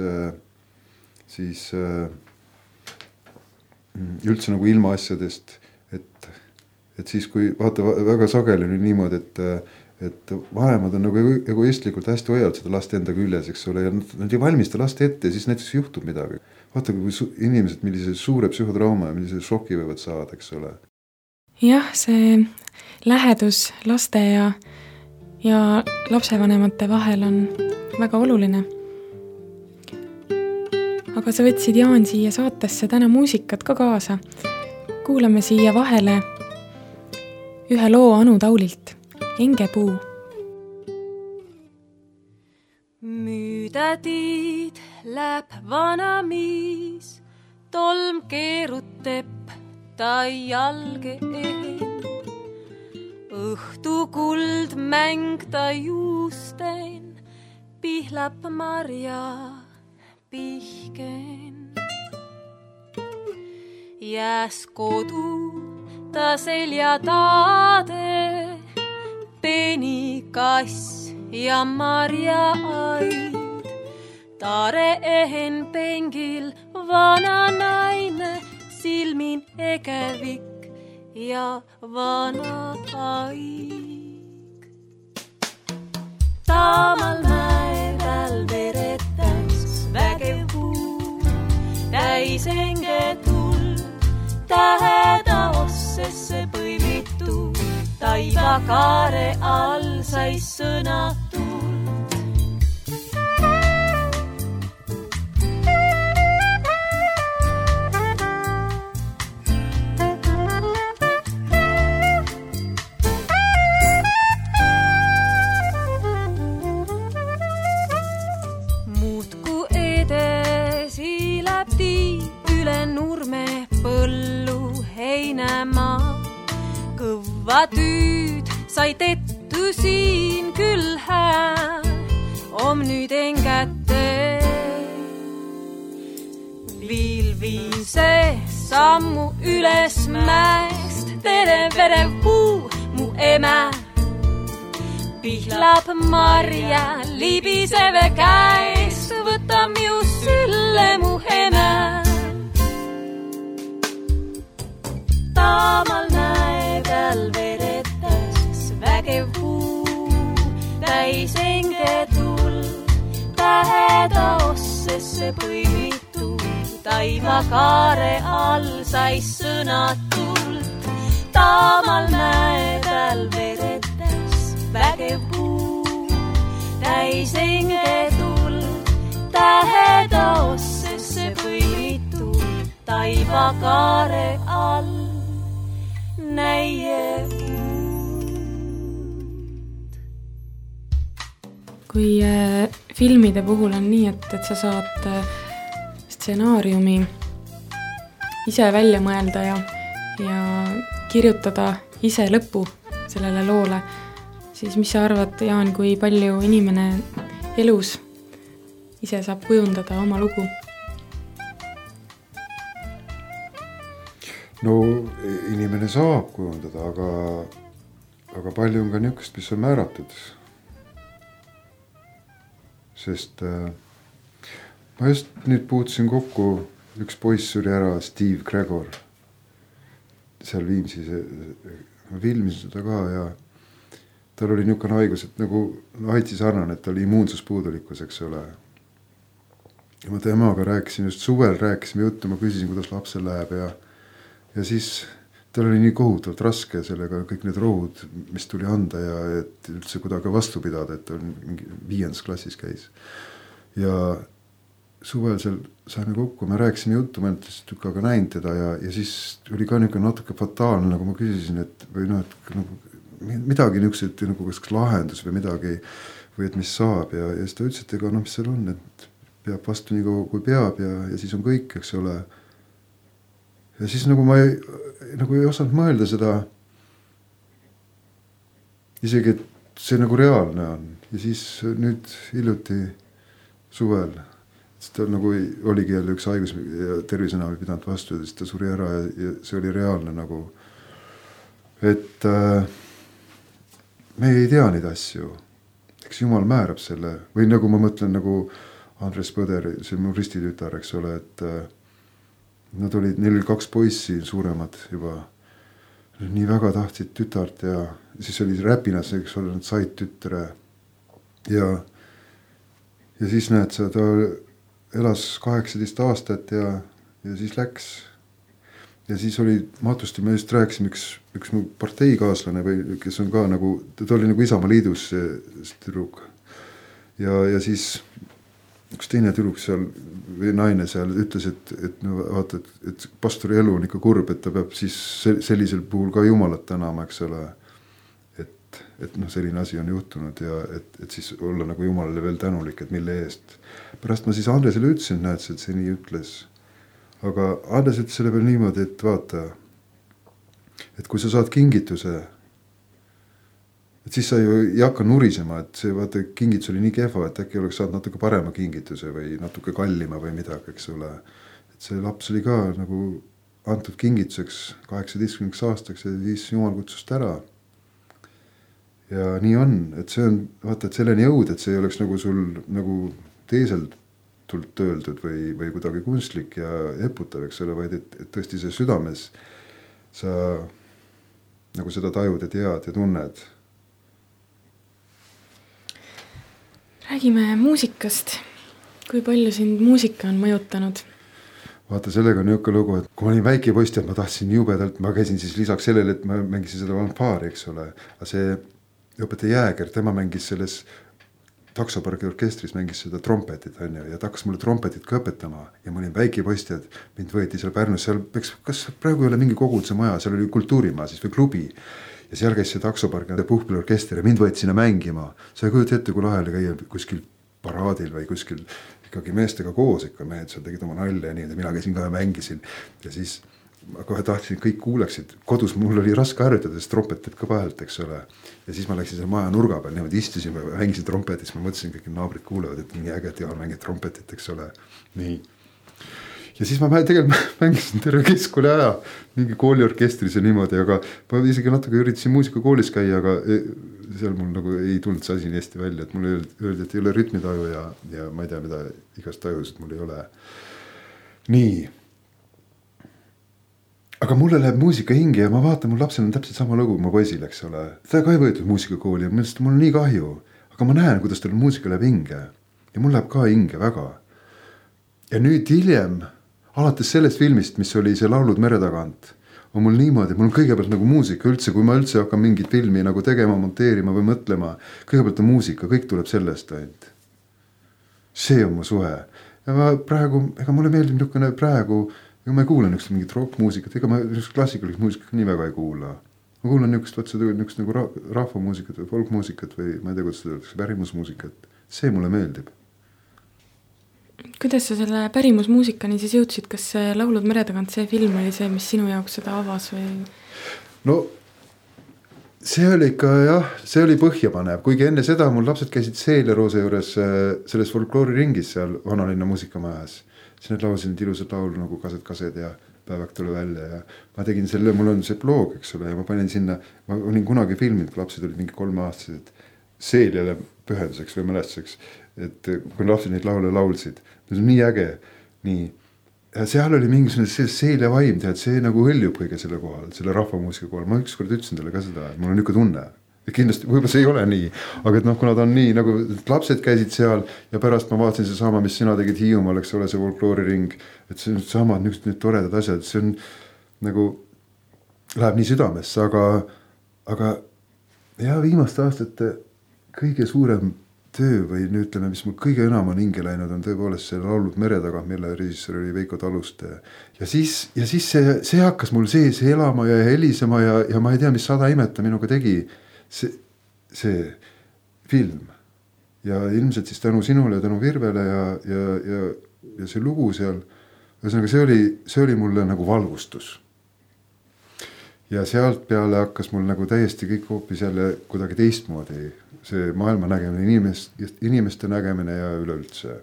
üldse nagu ilma asjadest, et siis kui vaata väga sageli on niimoodi, et vanemad on nagu egoistlikult hästi hoiavad seda last enda küljes, eks ole, ja nad ei valmista last ette ja siis näiteks juhtub midagi. Vaata, kui inimesed, millise suure psühhotrauma ja millise šoki võivad saada, eks ole.
Jah, see lähedus laste ja lapsevanemate vahel on väga oluline. Aga sa võtsid, Jaan, siia saatesse täna muusikat ka kaasa. Kuulame siia vahele ühe loo Anu Taulilt, Engepuu.
Müüdätiid läheb vana miis, tolm keerutepp ta jalge ehen. Õhtu kuld mäng ta juusten, pihlap marja pihken. Jääs kodu ta selja taade, penikass ja marjaaid. Tare ehen pengil vana naine, silmin ekevik ja vana aig. Taamal mäe peal veretäis vägev puu, täis enge tuld, täheda ossesse põimitu, taiva kaare all sais sõnatult. Muutku edesi läbti üle nurme põllu heinemaa. Kõva tüüd sai tettu siin küll hää, om nüüd engätte. Viil viise sammu üles mäest, tere verev puu mu emä. Pihlab marja libiseve käes, võta miu sülle mu emä. Taamal näe peal veretäis vägev puu, täis enge tuld, täheda ossesse põimitu, taiva kaare all sais sõnatult. Taamal näe peal veretäis vägev puu, täis enge tuld, täheda ossesse põimitu, taiva kaare all näie uut.
Kui filmide puhul on nii, et sa saad stsenaariumi ise välja mõelda ja kirjutada ise lõpu sellele loole, siis mis sa arvad, Jaan, kui palju inimene elus ise saab kujundada oma lugu?
No inimene saab kujundada, aga palju on ka niisugust, mis on määratud. Sest ma just nüüd puutusin kokku, üks poiss suri ära, Steve Gregor. Seal Viimsis, ma filmisin seda ka ja tal oli niisugune haigus, et nagu haitsi sarnane, et oli immuunsuspuudulikkus, eks ole. Ja ma temaga rääkisin, just suvel rääkisime juttu, ma küsisin, kuidas lapsel läheb ja siis tal oli nii kohutavalt raske sellega kõik need rohud, mis tuli anda ja et üldse kuidagi vastu pidada, et on mingi 5. klassis käis. Ja suvel seal saime kokku, me rääkisime juttu, ma olen tükkaga näinud teda ja siis oli ka niisugune natuke fataalne, nagu ma küsisin, et või noh, et nagu midagi niisugused nagu kas lahendus või midagi või et mis saab ja siis ta ütles, et ega mis seal on, et peab vastu nii kaua kui peab ja siis on kõik, eks ole. Ja siis nagu ma ei osanud mõelda seda isegi, et see nagu reaalne on. Ja siis nüüd hiljuti suvel, siis ta nagu oligi jälle üks haigus ja tervisenäol ei pidanud vastu ja siis ta suri ära ja see oli reaalne nagu, et me ei tea neid asju. Eks Jumal määrab selle või nagu ma mõtlen nagu Andres Põder, see mu ristitütar, eks ole, et nad olid, neil 2 poissi suuremad juba, nii väga tahtsid tütart ja siis oli Räpinas, eks ole, nad said tütre ja siis näed sa, ta elas 18 aastat ja siis läks ja siis oli matusti, me just rääkisime üks mu parteikaaslane või kes on ka nagu, ta oli nagu Isamaa Liidus see tüdruk ja siis üks teine tüdruk seal või naine seal ütles, et no vaata, et pastori elu on ikka kurb, et ta peab siis sellisel puhul ka Jumalat tänama, eks ole, et noh, selline asi on juhtunud ja et siis olla nagu Jumalale veel tänulik, et mille eest. Pärast ma siis Andresele ütlesin, näed, et see nii ütles. Aga Andres ütles selle peal niimoodi, et vaata, et kui sa saad kingituse, et siis sa ju ei hakka nurisema, et see vaata kingitus oli nii kehva, et äkki oleks saanud natuke parema kingituse või natuke kallima või midagi, eks ole. Et see laps oli ka nagu antud kingituseks 18 aastaks ja siis Jumal kutsust ära. Ja nii on, et see on, vaata, et selleni jõud, et see ei oleks nagu sul nagu teeselt öeldud või kuidagi kunstlik ja eputav, eks ole, vaid et tõesti see südames sa nagu seda tajud ja tead ja tunned.
Räägime muusikast. Kui palju sind muusika on mõjutanud?
Vaata, sellega on niisugune lugu, et kui ma olin väike poist ja ma tahtsin jubedalt, ma käisin siis lisaks sellele, et ma mängisin seda fanfaari, eks ole. Aga see õpetaja Jääger, tema mängis selles taksopargi orkestris, mängis seda trompetit, ja ta hakkas mulle trompetit ka õpetama. Ja ma olin väike poist, et mind võeti seal Pärnus, seal kas praegu ei ole mingi koguduse maja, seal oli kultuurimaa siis või klubi. Ja seal käis see taksopargi puhkpilliorkester ja mind võeti sinna mängima. Sa ei kujuta ette, kui lahel käia kuskil paraadil või kuskil ikkagi meestega koos ikka mehed seal tegid oma nalja ja nii, ja mina käisin ka ja mängisin. Ja siis ma kohe tahtsin, kõik kuuleksid. Kodus mul oli raske harjutada, sest trompetit ka vahelt, eks ole. Ja siis ma läksin selle maja nurga peal, niimoodi istusin ja mängisin trompetit, siis ma mõtlesin, kõik naabrid kuulevad, et nii äge, et Jaan mängid trompetit, eks ole. Nii. Ja siis ma tegelikult mängisin terve keskkooli aja mingi kooliorkestris ja niimoodi, aga ma isegi natuke üritasin muusikakoolis käia, aga seal mul nagu ei tulnud see asi nii hästi välja, et mul öeldi, et ei ole rütmitaju ja ma ei tea, mida igast tajusid mul ei ole. Nii. Aga mulle läheb muusika hinge ja ma vaatan, mul lapsel on täpselt sama lugu, ma poisil, eks ole. Ta ka ei võetud muusikakooli ja mõtlesin, mul on nii kahju, aga ma näen, kuidas tal muusika läheb hinge. Ja mul läheb ka hinge väga. Ja nüüd hiljem, alates sellest filmist, mis oli see Laulud mere tagant, on mul niimoodi, mul on kõigepealt nagu muusika üldse, kui ma üldse hakkan mingit filmi nagu tegema, monteerima või mõtlema, kõigepealt on muusika, kõik tuleb sellest ainult. See on mu suhe. Ja ma praegu, ega mulle meeldib niisugune praegu, ega ma ei kuula niisugust mingit rock-muusikat, ega ma klassikalist muusikat nii väga ei kuula. Ma kuulan niisugust nagu rahvamuusikat või folkmuusikat või ma ei tea, kuidas seda öeldakse, pärimusmuusikat. See mulle meeldib.
Kuidas sa selle pärimusmuusikani siis jõudsid? Kas see Laulud mere tagant see film oli see, mis sinu jaoks seda avas või?
No see oli ikka jah, see oli põhjapanev. Kuigi enne seda mul lapsed käisid Seeleroose juures selles folklooriringis seal Vanalinna muusikamajas. Siis need laulsid ilusad laulu nagu Kased ja Päevak tule välja ja ma tegin selle, mul on see bloog, eks ole, ja ma panin sinna, ma olin kunagi filminud, kui lapsed olid mingi 3-aastased Seelijale pühenduseks või mälestuseks, et kui lapsed neid laule laulsid, see on nii äge, nii. Ja seal oli mingisugune Seelia vaim, tead, see nagu hõljub kõige selle kohal, selle rahvamuusika kohal. Ma ükskord ütlesin talle ka seda, et mul on niisugune tunne. Ja kindlasti, võib-olla see ei ole nii, aga et kuna ta on nii, nagu lapsed käisid seal ja pärast ma vaatasin see sama, mis sina tegid Hiiumaal, eks ole, see folklooriring, et see on sama, niisugused toredad asjad, see on nagu, läheb nii südamesse, aga ja viimaste aastate kõige suurem töö või ütleme, mis mul kõige enam on hinge läinud, on tõepoolest see Laulud mere tagant, mille režissöör oli Veiko Taluste. Ja siis see hakkas mul sees elama ja helisema ja ma ei tea, mis 100 imeta minuga tegi see film. Ja ilmselt siis tänu sinule ja tänu Virvele ja see lugu seal, ühesõnaga see oli mulle nagu valgustus. Ja sealt peale hakkas mul nagu täiesti kõik hoopis jälle kuidagi teistmoodi see maailma nägemine, inimeste nägemine ja üleüldse.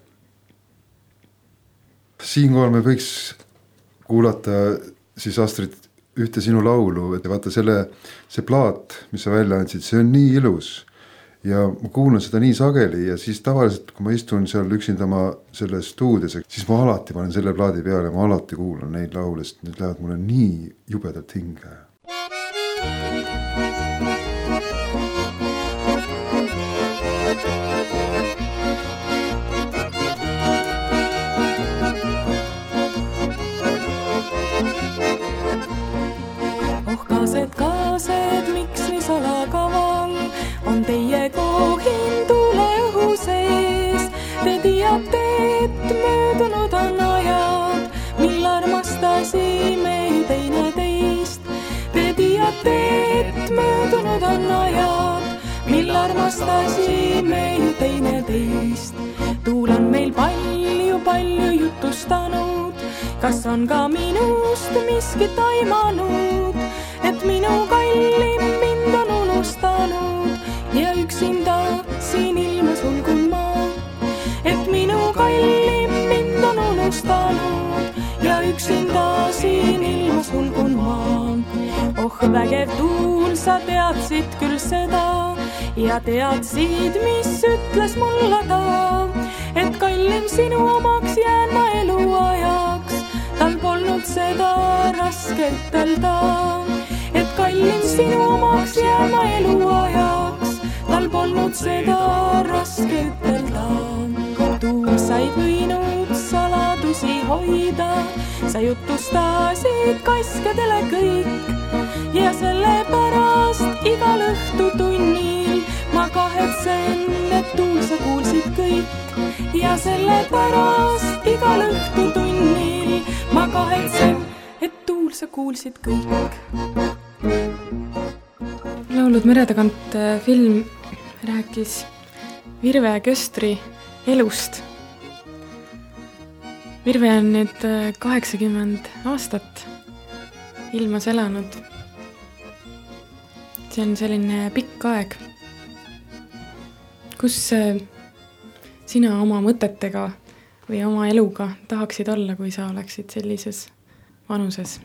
Siinkohal me võiks kuulata siis Astrid ühte sinu laulu, et vaata see plaat, mis sa välja andsid, see on nii ilus ja ma kuulan seda nii sageli ja siis tavaliselt, kui ma istun seal üksindama selles stuudios, siis ma alati panen selle plaadi peale, ma alati kuulan neid laule, sest need lähevad mulle nii jubedalt hinge.
Kaased, miks nii salakaval on teie kohin tule õhu sees. Te teate, et möödunud on ajad, mil armastasime teineteist. Te teate, et möödunud on ajad, mil armastasime teineteist. Tuul on meil palju jutustanud, kas on ka minust miskit aimanud, et minu kallim mind on unustanud ja üksinda siin ilmas ulgun ma. Et minu kallim mind on unustanud ja üksinda siin ilmas ulgun ma. Oh vägev tuul, sa teadsid küll seda ja teadsid, mis ütles mulle ta, et kallim sinu omaks jään ma eluajaks. Tal polnud seda raske ütelda, et kallim sinu omaks jään ma eluajaks. Tal polnud seda raske ütelda. Tuul sai võinud saladusi hoida, sa jutustasid kaskadele kõik ja sellepärast igal õhtutunnil ma kahetsen, et tuul sa kuulsid kõik ja sellepärast igal õhtutunnil ma kahetsen, et tuul sa kuulsid kõik.
Laulud meretagant film rääkis Virve Köstri elust. Virve on nüüd 80 aastat ilmas elanud. See on selline pikk aeg. Kus sina oma mõtetega või oma eluga tahaksid olla, kui sa oleksid sellises vanuses?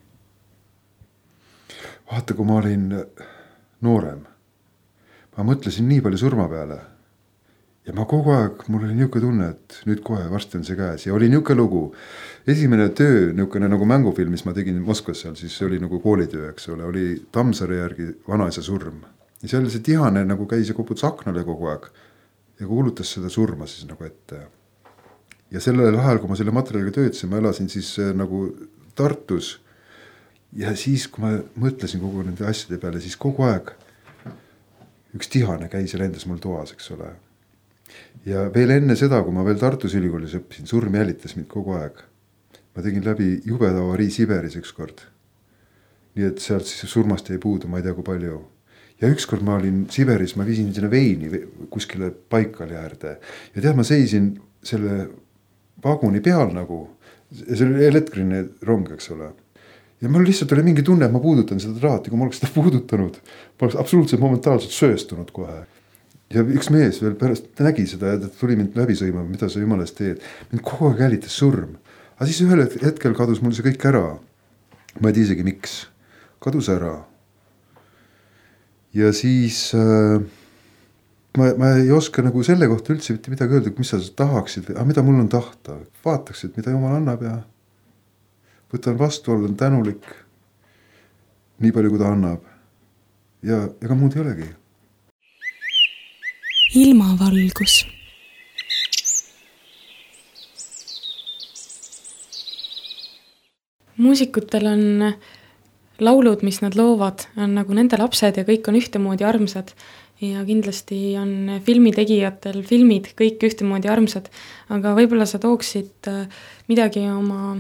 Vaata, kui ma olin noorem, ma mõtlesin nii palju surma peale. Ja ma kogu aeg, mul oli niuke tunne, et nüüd kohe varsti on see käes. Ja oli niuke lugu. Esimene töö, niukene nagu mängufilm, mis ma tegin Moskvas seal, siis oli nagu koolitöö, eks ole. Oli Tammsaare järgi Vanaisa surm. Ja seal see Tihane nagu käis ja koputas aknale kogu aeg. Ja kuulutas seda surma siis nagu ette. Ja sellel ajal, kui ma selle materjaliga töötasin, ma elasin siis nagu Tartus. Ja siis, kui ma mõtlesin kogu nende asjade peale, siis kogu aeg üks Tihane käis ja lendas mul toas, eks ole. Ja veel enne seda, kui ma veel Tartus ülikoolis õppisin, surm jälitas mind kogu aeg. Ma tegin läbi jubeda avarii Siberis üks kord. Nii et sealt siis surmast ei puudu, ma ei tea kui palju. Ja üks kord ma olin Siberis, ma viisin sinna veini kuskile paikali äärde. Ja tead, ma seisin selle vaguni peal nagu, see oli elektriline rong, eks ole. Ja mul lihtsalt oli mingi tunne, et ma puudutan seda traati, kui ma oleks seda puudutanud. Ma oleks absoluutselt momentaalselt sööstunud kohe. Ja üks mees veel pärast nägi seda ja ta tuli mind läbi sõima, mida sa jumalast teed. Mind kogu aeg jälitas surm. Aga siis ühel hetkel kadus mul see kõik ära. Ma ei tea isegi miks. Kadus ära. Ja siis ma ei oska nagu selle kohta üldse mitte midagi öelda, mis sa tahaksid, mida mul on tahta. Vaataksid, mida Jumal annab ja võtan vastu, olen tänulik nii palju, kui ta annab. Ja ega muud ei olegi.
Ilmavalgus.
Muusikutel on laulud, mis nad loovad, on nagu nende lapsed ja kõik on ühtemoodi armsad. Ja kindlasti on filmitegijatel filmid kõik ühtemoodi armsad. Aga võib-olla sa tooksid midagi oma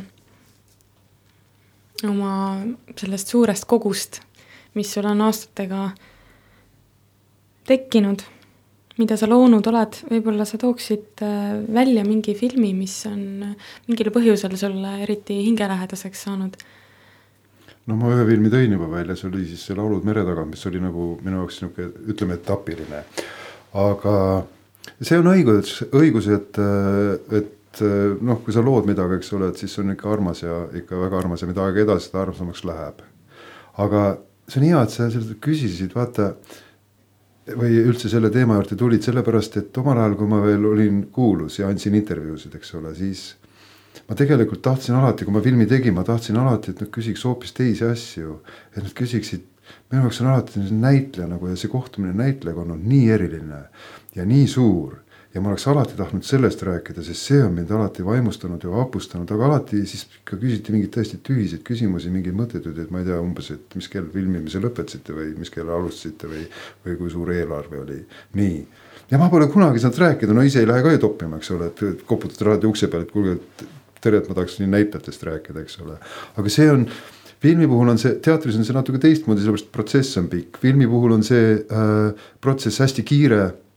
sellest suurest kogust, mis sul on aastatega tekkinud, mida sa loonud oled, võib-olla sa tooksid välja mingi filmi, mis on mingil põhjusel sulle eriti hingelähedaseks saanud?
No ma ühe filmi tõin juba välja, see oli siis see Laulud meretagant, mis oli nagu minu jaoks niuke, ütleme etapiline. Aga see on õigus, et kui sa lood midagi, eks ole, et siis on ikka armas ja ikka väga armas ja mida aega edasi, seda armsamaks läheb. Aga see on hea, et sa seda küsisid, vaata, või üldse selle teema juurde tulid sellepärast, et omal ajal, kui ma veel olin kuulus ja andsin intervjuusid, eks ole, siis ma tegelikult tahtsin alati, kui ma filmi tegin, ma tahtsin alati, et nad küsiks hoopis teisi asju, et nad küsiksid, minu jaoks on alati näitleja nagu ja see kohtumine näitlejaga on nii eriline ja nii suur ja ma oleks alati tahtnud sellest rääkida, sest see on mind alati vaimustanud ja vapustanud, aga alati siis ka küsiti mingid tõesti tühiseid küsimusi, mingid mõttetud, et ma ei tea umbes, et mis kell filmimise lõpetasite või mis kell alustasite või kui suur eelarve oli. Nii. Ja ma pole kunagi saanud rääkida, no ise ei lähe ka ju toppima, eks ole, et koputad raadio ukse peal, et kuulge, tere, et ma tahaks nii näitlejatest rääkida, eks ole. Aga see on, filmi puhul on see, teatris on see natuke teistmoodi, sellepärast protsess on pikk. Filmi puhul on see protsess hästi kiire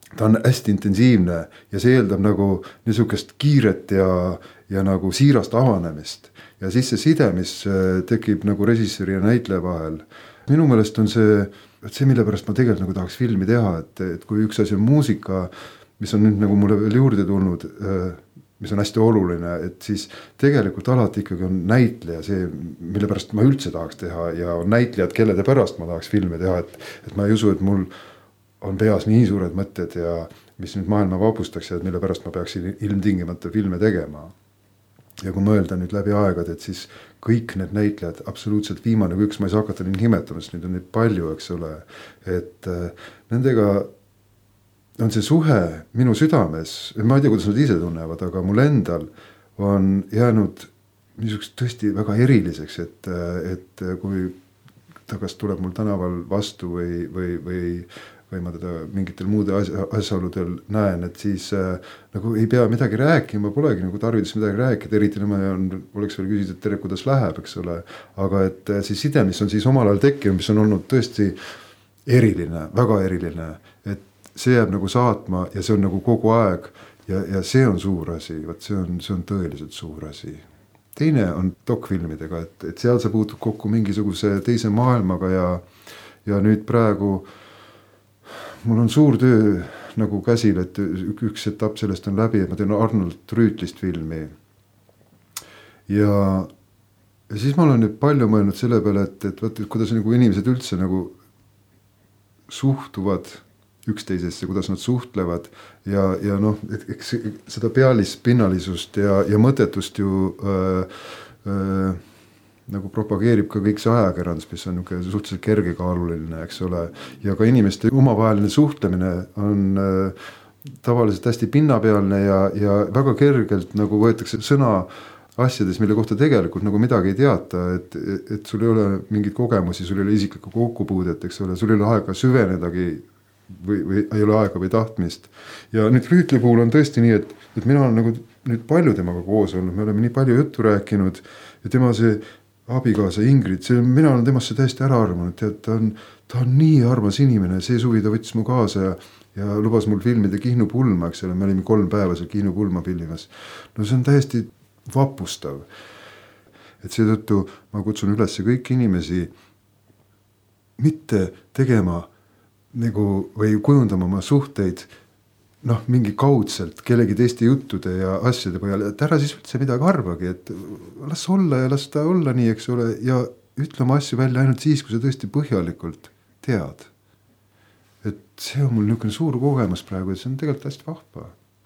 ta on hästi intensiivne ja see eeldab nagu niisugust kiiret ja nagu siirast avanemist. Ja siis see side, mis tekib nagu režissööri ja näitleja vahel. Minu meelest on see, mille pärast ma tegelikult nagu tahaks filmi teha, et kui üks asi on muusika, mis on nüüd nagu mulle veel juurde tulnud, mis on hästi oluline, et siis tegelikult alati ikkagi on näitleja see, mille pärast ma üldse tahaks teha ja on näitlejad, kellede pärast ma tahaks filmi teha, et ma ei usu, et mul on peas nii suured mõtted ja mis nüüd maailma vapustaks ja mille pärast ma peaksin ilmtingimata filme tegema. Ja kui mõelda nüüd läbi aegad, et siis kõik need näitlejad, absoluutselt viimane kui üks, ma ei saa hakata neid nimetama, sest nüüd on neid palju, eks ole, et nendega on see suhe minu südames, ma ei tea, kuidas nad ise tunnevad, aga mul endal on jäänud niisugust tõesti väga eriliseks, et kui ta kas tuleb mul tänaval vastu või ma teda mingitel muude asjaoludel näen, et siis nagu ei pea midagi rääkima, polegi nagu tarvides midagi rääkida, eriti oleks veel küsida, et tere, kuidas läheb, eks ole, aga et siis side, mis on siis omal ajal tekkinud, mis on olnud tõesti eriline, väga eriline, et see jääb nagu saatma ja see on nagu kogu aeg ja see on suur asi, see on tõeliselt suur asi. Teine on dokfilmidega, et seal sa puutud kokku mingisuguse teise maailmaga ja nüüd praegu mul on suur töö nagu käsil, et üks etapp sellest on läbi, et ma teen Arnold Rüütlist filmi. Ja siis ma olen nüüd palju mõelnud selle peale, et kuidas nagu inimesed üldse nagu suhtuvad üksteisesse, kuidas nad suhtlevad ja noh, eks seda pealispinnalisust ja mõtetust ju nagu propageerib ka kõik see ajakirjandus, mis on suhteliselt kergekaaluline, eks ole, ja ka inimeste omavaheline suhtlemine on tavaliselt hästi pinnapealne ja väga kergelt nagu võetakse sõna asjades, mille kohta tegelikult nagu midagi ei teata, et sul ei ole mingeid kogemusi, sul ei ole isiklikku kokkupuudet, eks ole, sul ei ole aega süvenedagi või ei ole aega või tahtmist. Ja nüüd Rüütli puhul on tõesti nii, et mina olen nagu nüüd palju temaga koos olnud, me oleme nii palju juttu rääkinud ja tema see abikaasa Ingrid, mina olen temasse täiesti ära arvanud, tead, ta on nii armas inimene, see suvi ta võttis mu kaasa ja lubas mul filmida Kihnu pulma, eks ole, me olime 3 päeva seal Kihnu pulma filmimas. No see on täiesti vapustav. Et seetõttu ma kutsun üles kõiki inimesi mitte tegema nagu või kujundama oma suhteid noh, mingi kaudselt kellegi teiste juttude ja asjade põhjal, et ära siis üldse midagi arvagi, et las olla ja las ta olla nii, eks ole, ja ütlema asju välja ainult siis, kui sa tõesti põhjalikult tead. Et see on mul niisugune suur kogemus praegu, et see on tegelikult hästi vahva.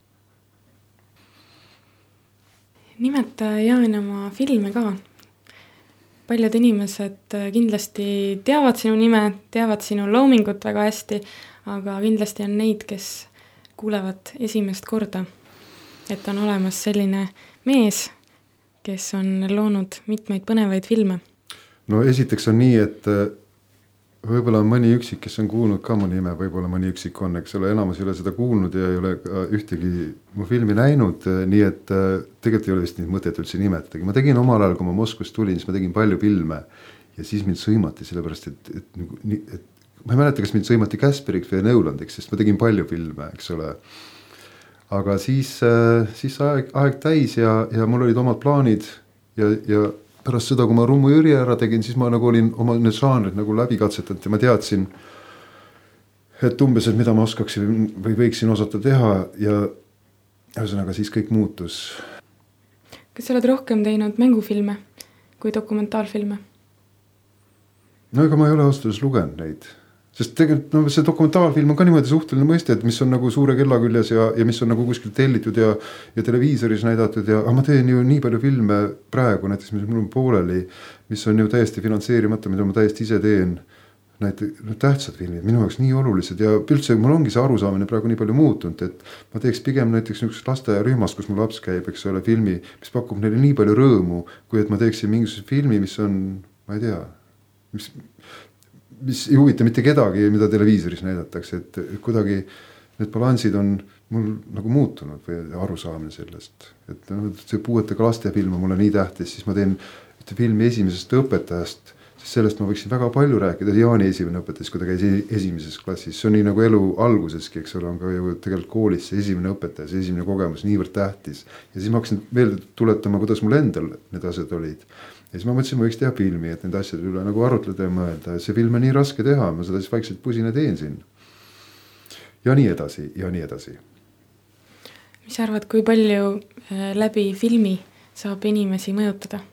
Nimeta, Jaan, oma filme ka. Paljud inimesed kindlasti teavad sinu nime, teavad sinu loomingut väga hästi, aga kindlasti on neid, kes kuulevad esimest korda, et on olemas selline mees, kes on loonud mitmeid põnevaid filme.
No esiteks on nii, et võib-olla on mõni üksik, kes on kuulnud ka mu nime, võib-olla mõni üksik on, eks ole, enamus ei ole seda kuulnud ja ei ole ühtegi mu filmi näinud, nii et tegelikult ei ole vist neid mõtet üldse nimetadagi. Ma tegin omal ajal, kui ma Moskvast tulin, siis ma tegin palju filme ja siis mind sõimati sellepärast, et ma ei mäleta, kas mind sõimati Kasperiks või Neulandiks, sest ma tegin palju filme, eks ole. Aga siis aeg täis ja mul olid omad plaanid ja pärast seda, kui ma Rummu Jüri ära tegin, siis ma nagu olin oma need žanrid nagu läbi katsetanud ja ma teadsin, et umbes, et mida ma oskaksin või võiksin osata teha ja ühesõnaga siis kõik muutus.
Kas sa oled rohkem teinud mängufilme kui dokumentaalfilme?
No ega ma ei ole austus lugenud neid. Sest tegelikult see dokumentaalfilm on ka niimoodi suhteline mõiste, et mis on nagu suure kella küljes ja mis on nagu kuskil tellitud ja televiisoris näidatud aga ma teen ju nii palju filme praegu, näiteks mis mul on pooleli, mis on ju täiesti finantseerimata, mida ma täiesti ise teen. Tähtsad filmid, minu jaoks nii olulised ja üldse mul ongi see arusaamine praegu nii palju muutunud, et ma teeks pigem näiteks niisugust lasteaiarühmas, kus mul laps käib, eks ole, filmi, mis pakub neile nii palju rõõmu, kui et ma teeksin mingisuguse filmi, mis on, ma ei tea, mis ei huvita mitte kedagi, mida televiisoris näidatakse, et kuidagi need balansid on mul nagu muutunud või arusaamine sellest. Et see puuetega lastefilm on mulle nii tähtis, siis ma teen filmi esimesest õpetajast sest sellest ma võiksin väga palju rääkida. Jaani esimene õpetas, kui ta käis esimeses klassis, see on nii nagu elu alguseski, eks ole, on ka ju tegelikult koolis see esimene õpetaja, see esimene kogemus niivõrd tähtis. Ja siis ma hakkasin meelde tuletama, kuidas mul endal need asjad olid. Ja siis ma mõtlesin, ma võiks teha filmi, et need asjad üle nagu arutleda ja mõelda. See film on nii raske teha, ma seda siis vaikselt pusina teen siin. Ja nii edasi, ja nii edasi.
Mis arvad, kui palju läbi filmi saab inimesi mõjutada?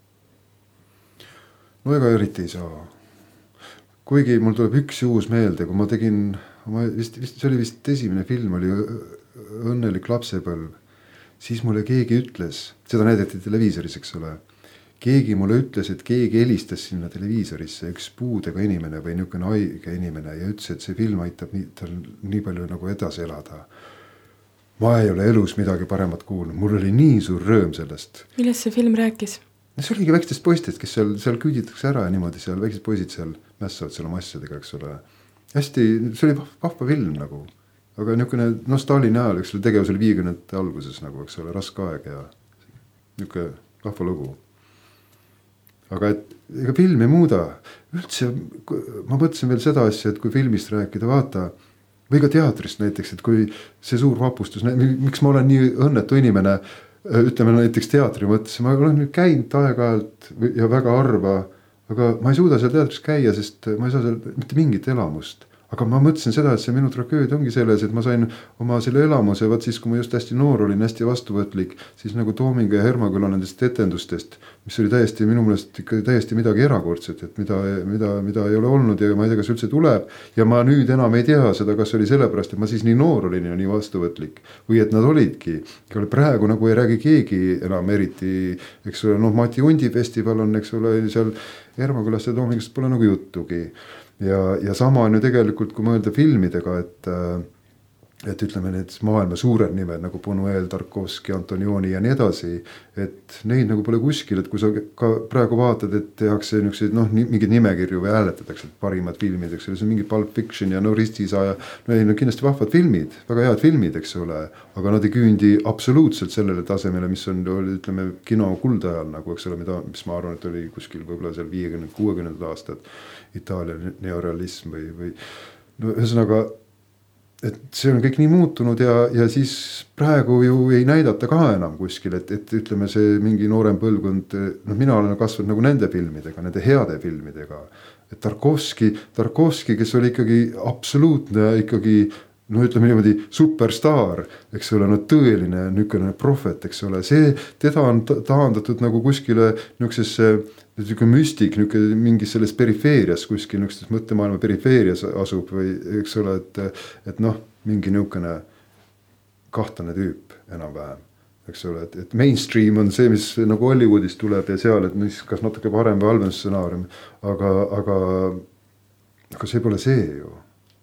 No ega eriti ei saa. Kuigi mul tuleb üks juhus meelde, kui ma tegin, see oli vist esimene film, oli Õnnelik lapsepõlv, siis mulle keegi ütles, seda näidati televiisoris, eks ole, keegi mulle ütles, et keegi helistas sinna televiisorisse, üks puudega inimene või niisugune haige inimene ja ütles, et see film aitab tal nii palju nagu edasi elada. Ma ei ole elus midagi paremat kuulnud, mul oli nii suur rõõm sellest.
Millest see film rääkis?
See oligi väikestest poistest, kes seal küüditakse ära ja niimoodi seal väiksed poisid seal mässavad seal oma asjadega, eks ole. Hästi, see oli vahva film nagu, aga niisugune Stalini ajal, eks ole, tegevus oli 50 alguses nagu, eks ole, raske aeg ja niisugune vahva lugu. Aga ega film ei muuda. Üldse, ma mõtlesin veel seda asja, et kui filmist rääkida, vaata, või ka teatrist näiteks, et kui see suur vapustus, miks ma olen nii õnnetu inimene, ütleme näiteks teatri mõttes, ma olen nüüd käinud aeg-ajalt ja väga harva, aga ma ei suuda seal teatris käia, sest ma ei saa seal mitte mingit elamust. Aga ma mõtlesin seda, et see minu tragöödia ongi selles, et ma sain oma selle elamuse, vaat siis, kui ma just hästi noor olin, hästi vastuvõtlik, siis nagu Toominga ja Hermaküla nendest etendustest, mis oli täiesti minu meelest ikka täiesti midagi erakordset, et mida ei ole olnud ja ma ei tea, kas üldse tuleb. Ja ma nüüd enam ei tea seda, kas oli sellepärast, et ma siis nii noor olin ja nii vastuvõtlik või et nad olidki. Praegu nagu ei räägi keegi enam eriti, eks ole, Mati Undi festival on, eks ole, seal Hermakülast ja Toomingast pole nagu juttugi. Ja sama on ju tegelikult, kui mõelda filmidega, et ütleme need maailma suured nimed nagu Buñuel, Tarkovski, Antonioni ja nii edasi, et neid nagu pole kuskil, et kui sa ka praegu vaatad, et tehakse niisuguseid, mingid nimekirju või hääletatakse parimad filmid, eks ole, see on mingi Pulp Fiction ja Ristisaja, kindlasti vahvad filmid, väga head filmid, eks ole, aga nad ei küündi absoluutselt sellele tasemele, mis on, ütleme, kino kuldajal nagu, eks ole, mis ma arvan, et oli kuskil võib-olla seal 50-60 aastad Itaalia neorealism või ühesõnaga, et see on kõik nii muutunud ja siis praegu ju ei näidata ka enam kuskil, et ütleme see mingi noorem põlvkond, mina olen kasvanud nagu nende filmidega, nende heade filmidega, et Tarkovski, kes oli ikkagi absoluutne ikkagi, ütleme niimoodi superstaar, eks ole, tõeline niisugune prohvet, eks ole, teda on taandatud nagu kuskile niisugusesse müstik, mingi selles perifeerias kuskil, niisugustes mõttemaailma perifeerias asub või eks ole, et mingi niisugune kahtlane tüüp enam-vähem, eks ole, et mainstream on see, mis nagu Hollywoodist tuleb ja seal, et mis kas natuke parem või halvem stsenaarium, aga see pole see ju.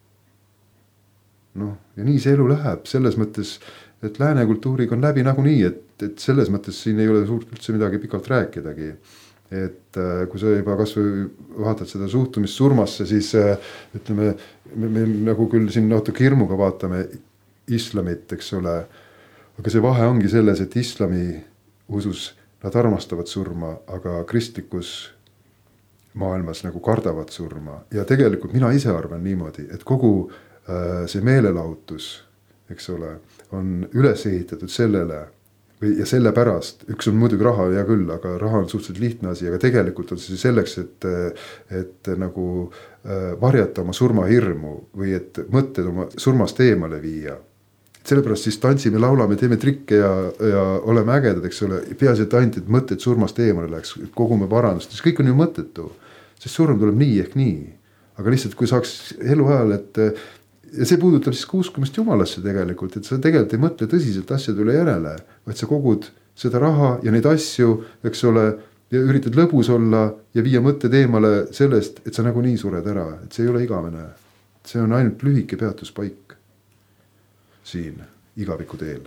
Ja nii see elu läheb, selles mõttes, et lääne kultuuriga on läbi nagu nii, et selles mõttes siin ei ole suurt üldse midagi pikalt rääkidagi. Et kui sa juba kasvõi vaatad seda suhtumist surmasse, siis ütleme, me nagu küll siin natuke hirmuga vaatame islamit, eks ole, aga see vahe ongi selles, et islami usus nad armastavad surma, aga kristlikus maailmas nagu kardavad surma. Ja tegelikult mina ise arvan niimoodi, et kogu see meelelahutus, eks ole, on üles ehitatud sellele, ja selle pärast, üks on muidugi raha ja küll, aga raha on suhteliselt lihtne asi, aga tegelikult on see selleks, et nagu varjata oma surmahirmu või et mõtted oma surmast eemale viia. Sellepärast siis tantsime, laulame, teeme trikke ja oleme ägedad, eks ole, peaasi, et ainult et mõtted surmast eemale läheks, kogume varandust, siis kõik on ju mõttetu, sest surm tuleb nii ehk nii. Aga lihtsalt, kui saaks eluajal, ja see puudutab siis uskumist jumalasse tegelikult, et sa tegelikult ei mõtle tõsiselt asjade üle järele, vaid sa kogud seda raha ja neid asju, eks ole, ja üritad lõbus olla ja viia mõtted eemale sellest, et sa nagu nii sured ära, et see ei ole igavene. See on ainult lühike peatuspaik siin igaviku teel.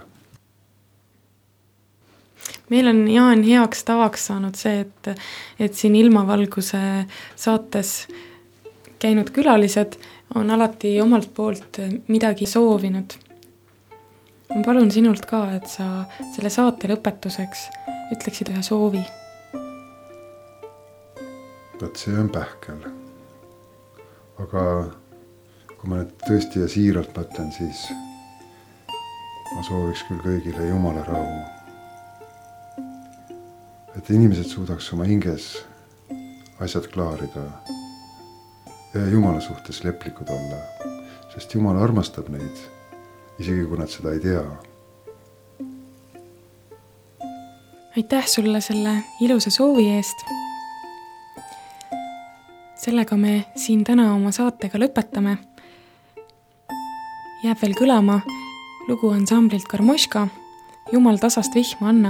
Meil on Jaan heaks tavaks saanud see, et siin Ilmavalguse saates käinud külalised on alati omalt poolt midagi soovinud. Ma palun sinult ka, et sa selle saate lõpetuseks ütleksid ühe soovi.
Vaat see on pähkel. Aga kui ma nüüd tõesti ja siiralt mõtlen, siis ma sooviks küll kõigile Jumala rahu. Et inimesed suudaks oma hinges asjad klaarida ja Jumala suhtes leplikud olla, sest Jumal armastab neid, isegi kui nad seda ei tea.
Aitäh sulle selle ilusa soovi eest. Sellega me siin täna oma saatega lõpetame. Jääb veel kõlama lugu ansamblilt Karmoška, Jumal tasast vihma anna.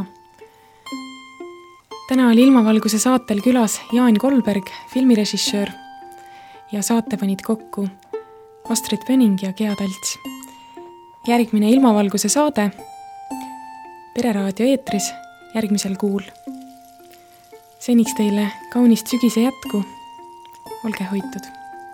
Täna oli Ilmavalguse saatel külas Jaan Kolberg, filmirežissöör, ja saate panid kokku Astrid Penning ja Gea Talts. Järgmine Ilmavalguse saade Pereraadio eetris järgmisel kuul. Seniks teile kaunist sügise jätku. Olge hoitud.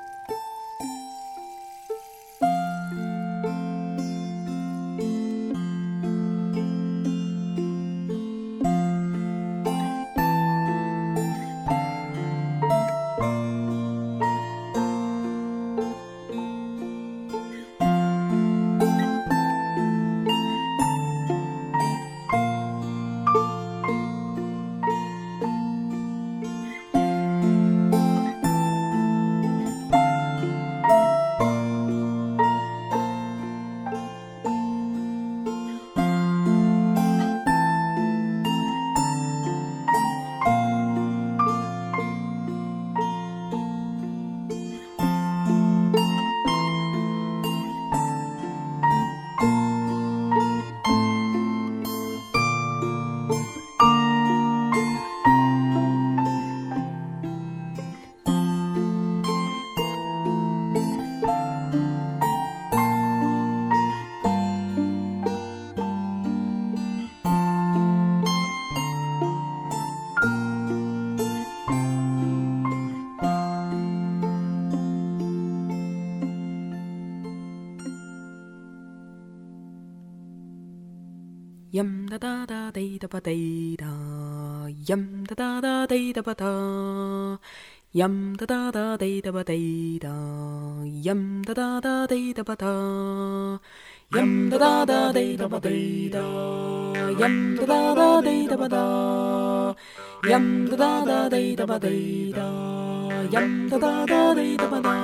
Yam da da da da da ba da da, yam da da da da ba da, yam da da da da ba da da, yam da da da da ba da, yam da da da da ba da da, yam da da da da ba da, yam da da da da ba da da, yam da da da da ba da.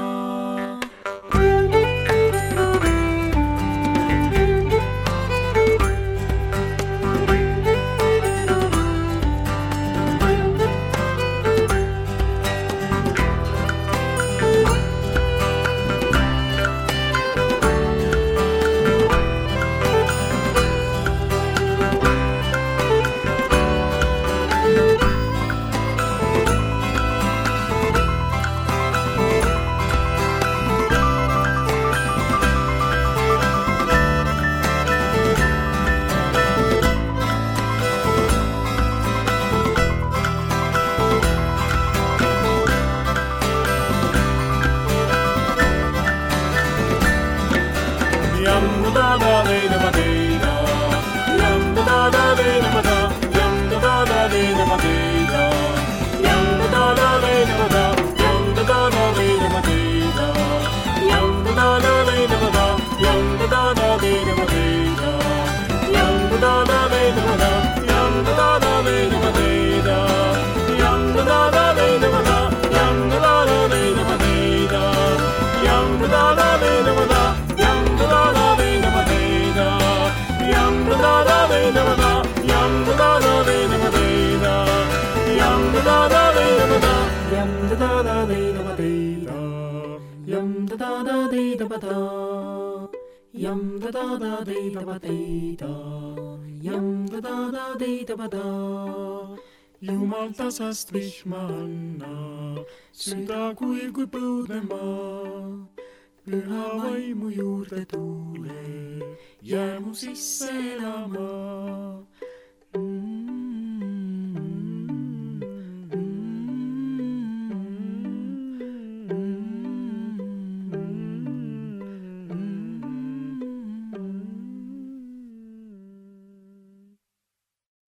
Jumal tasast vihma anna, süda kui põudne maa. Püha vaimu juurde tuule, jää mu sisse elama.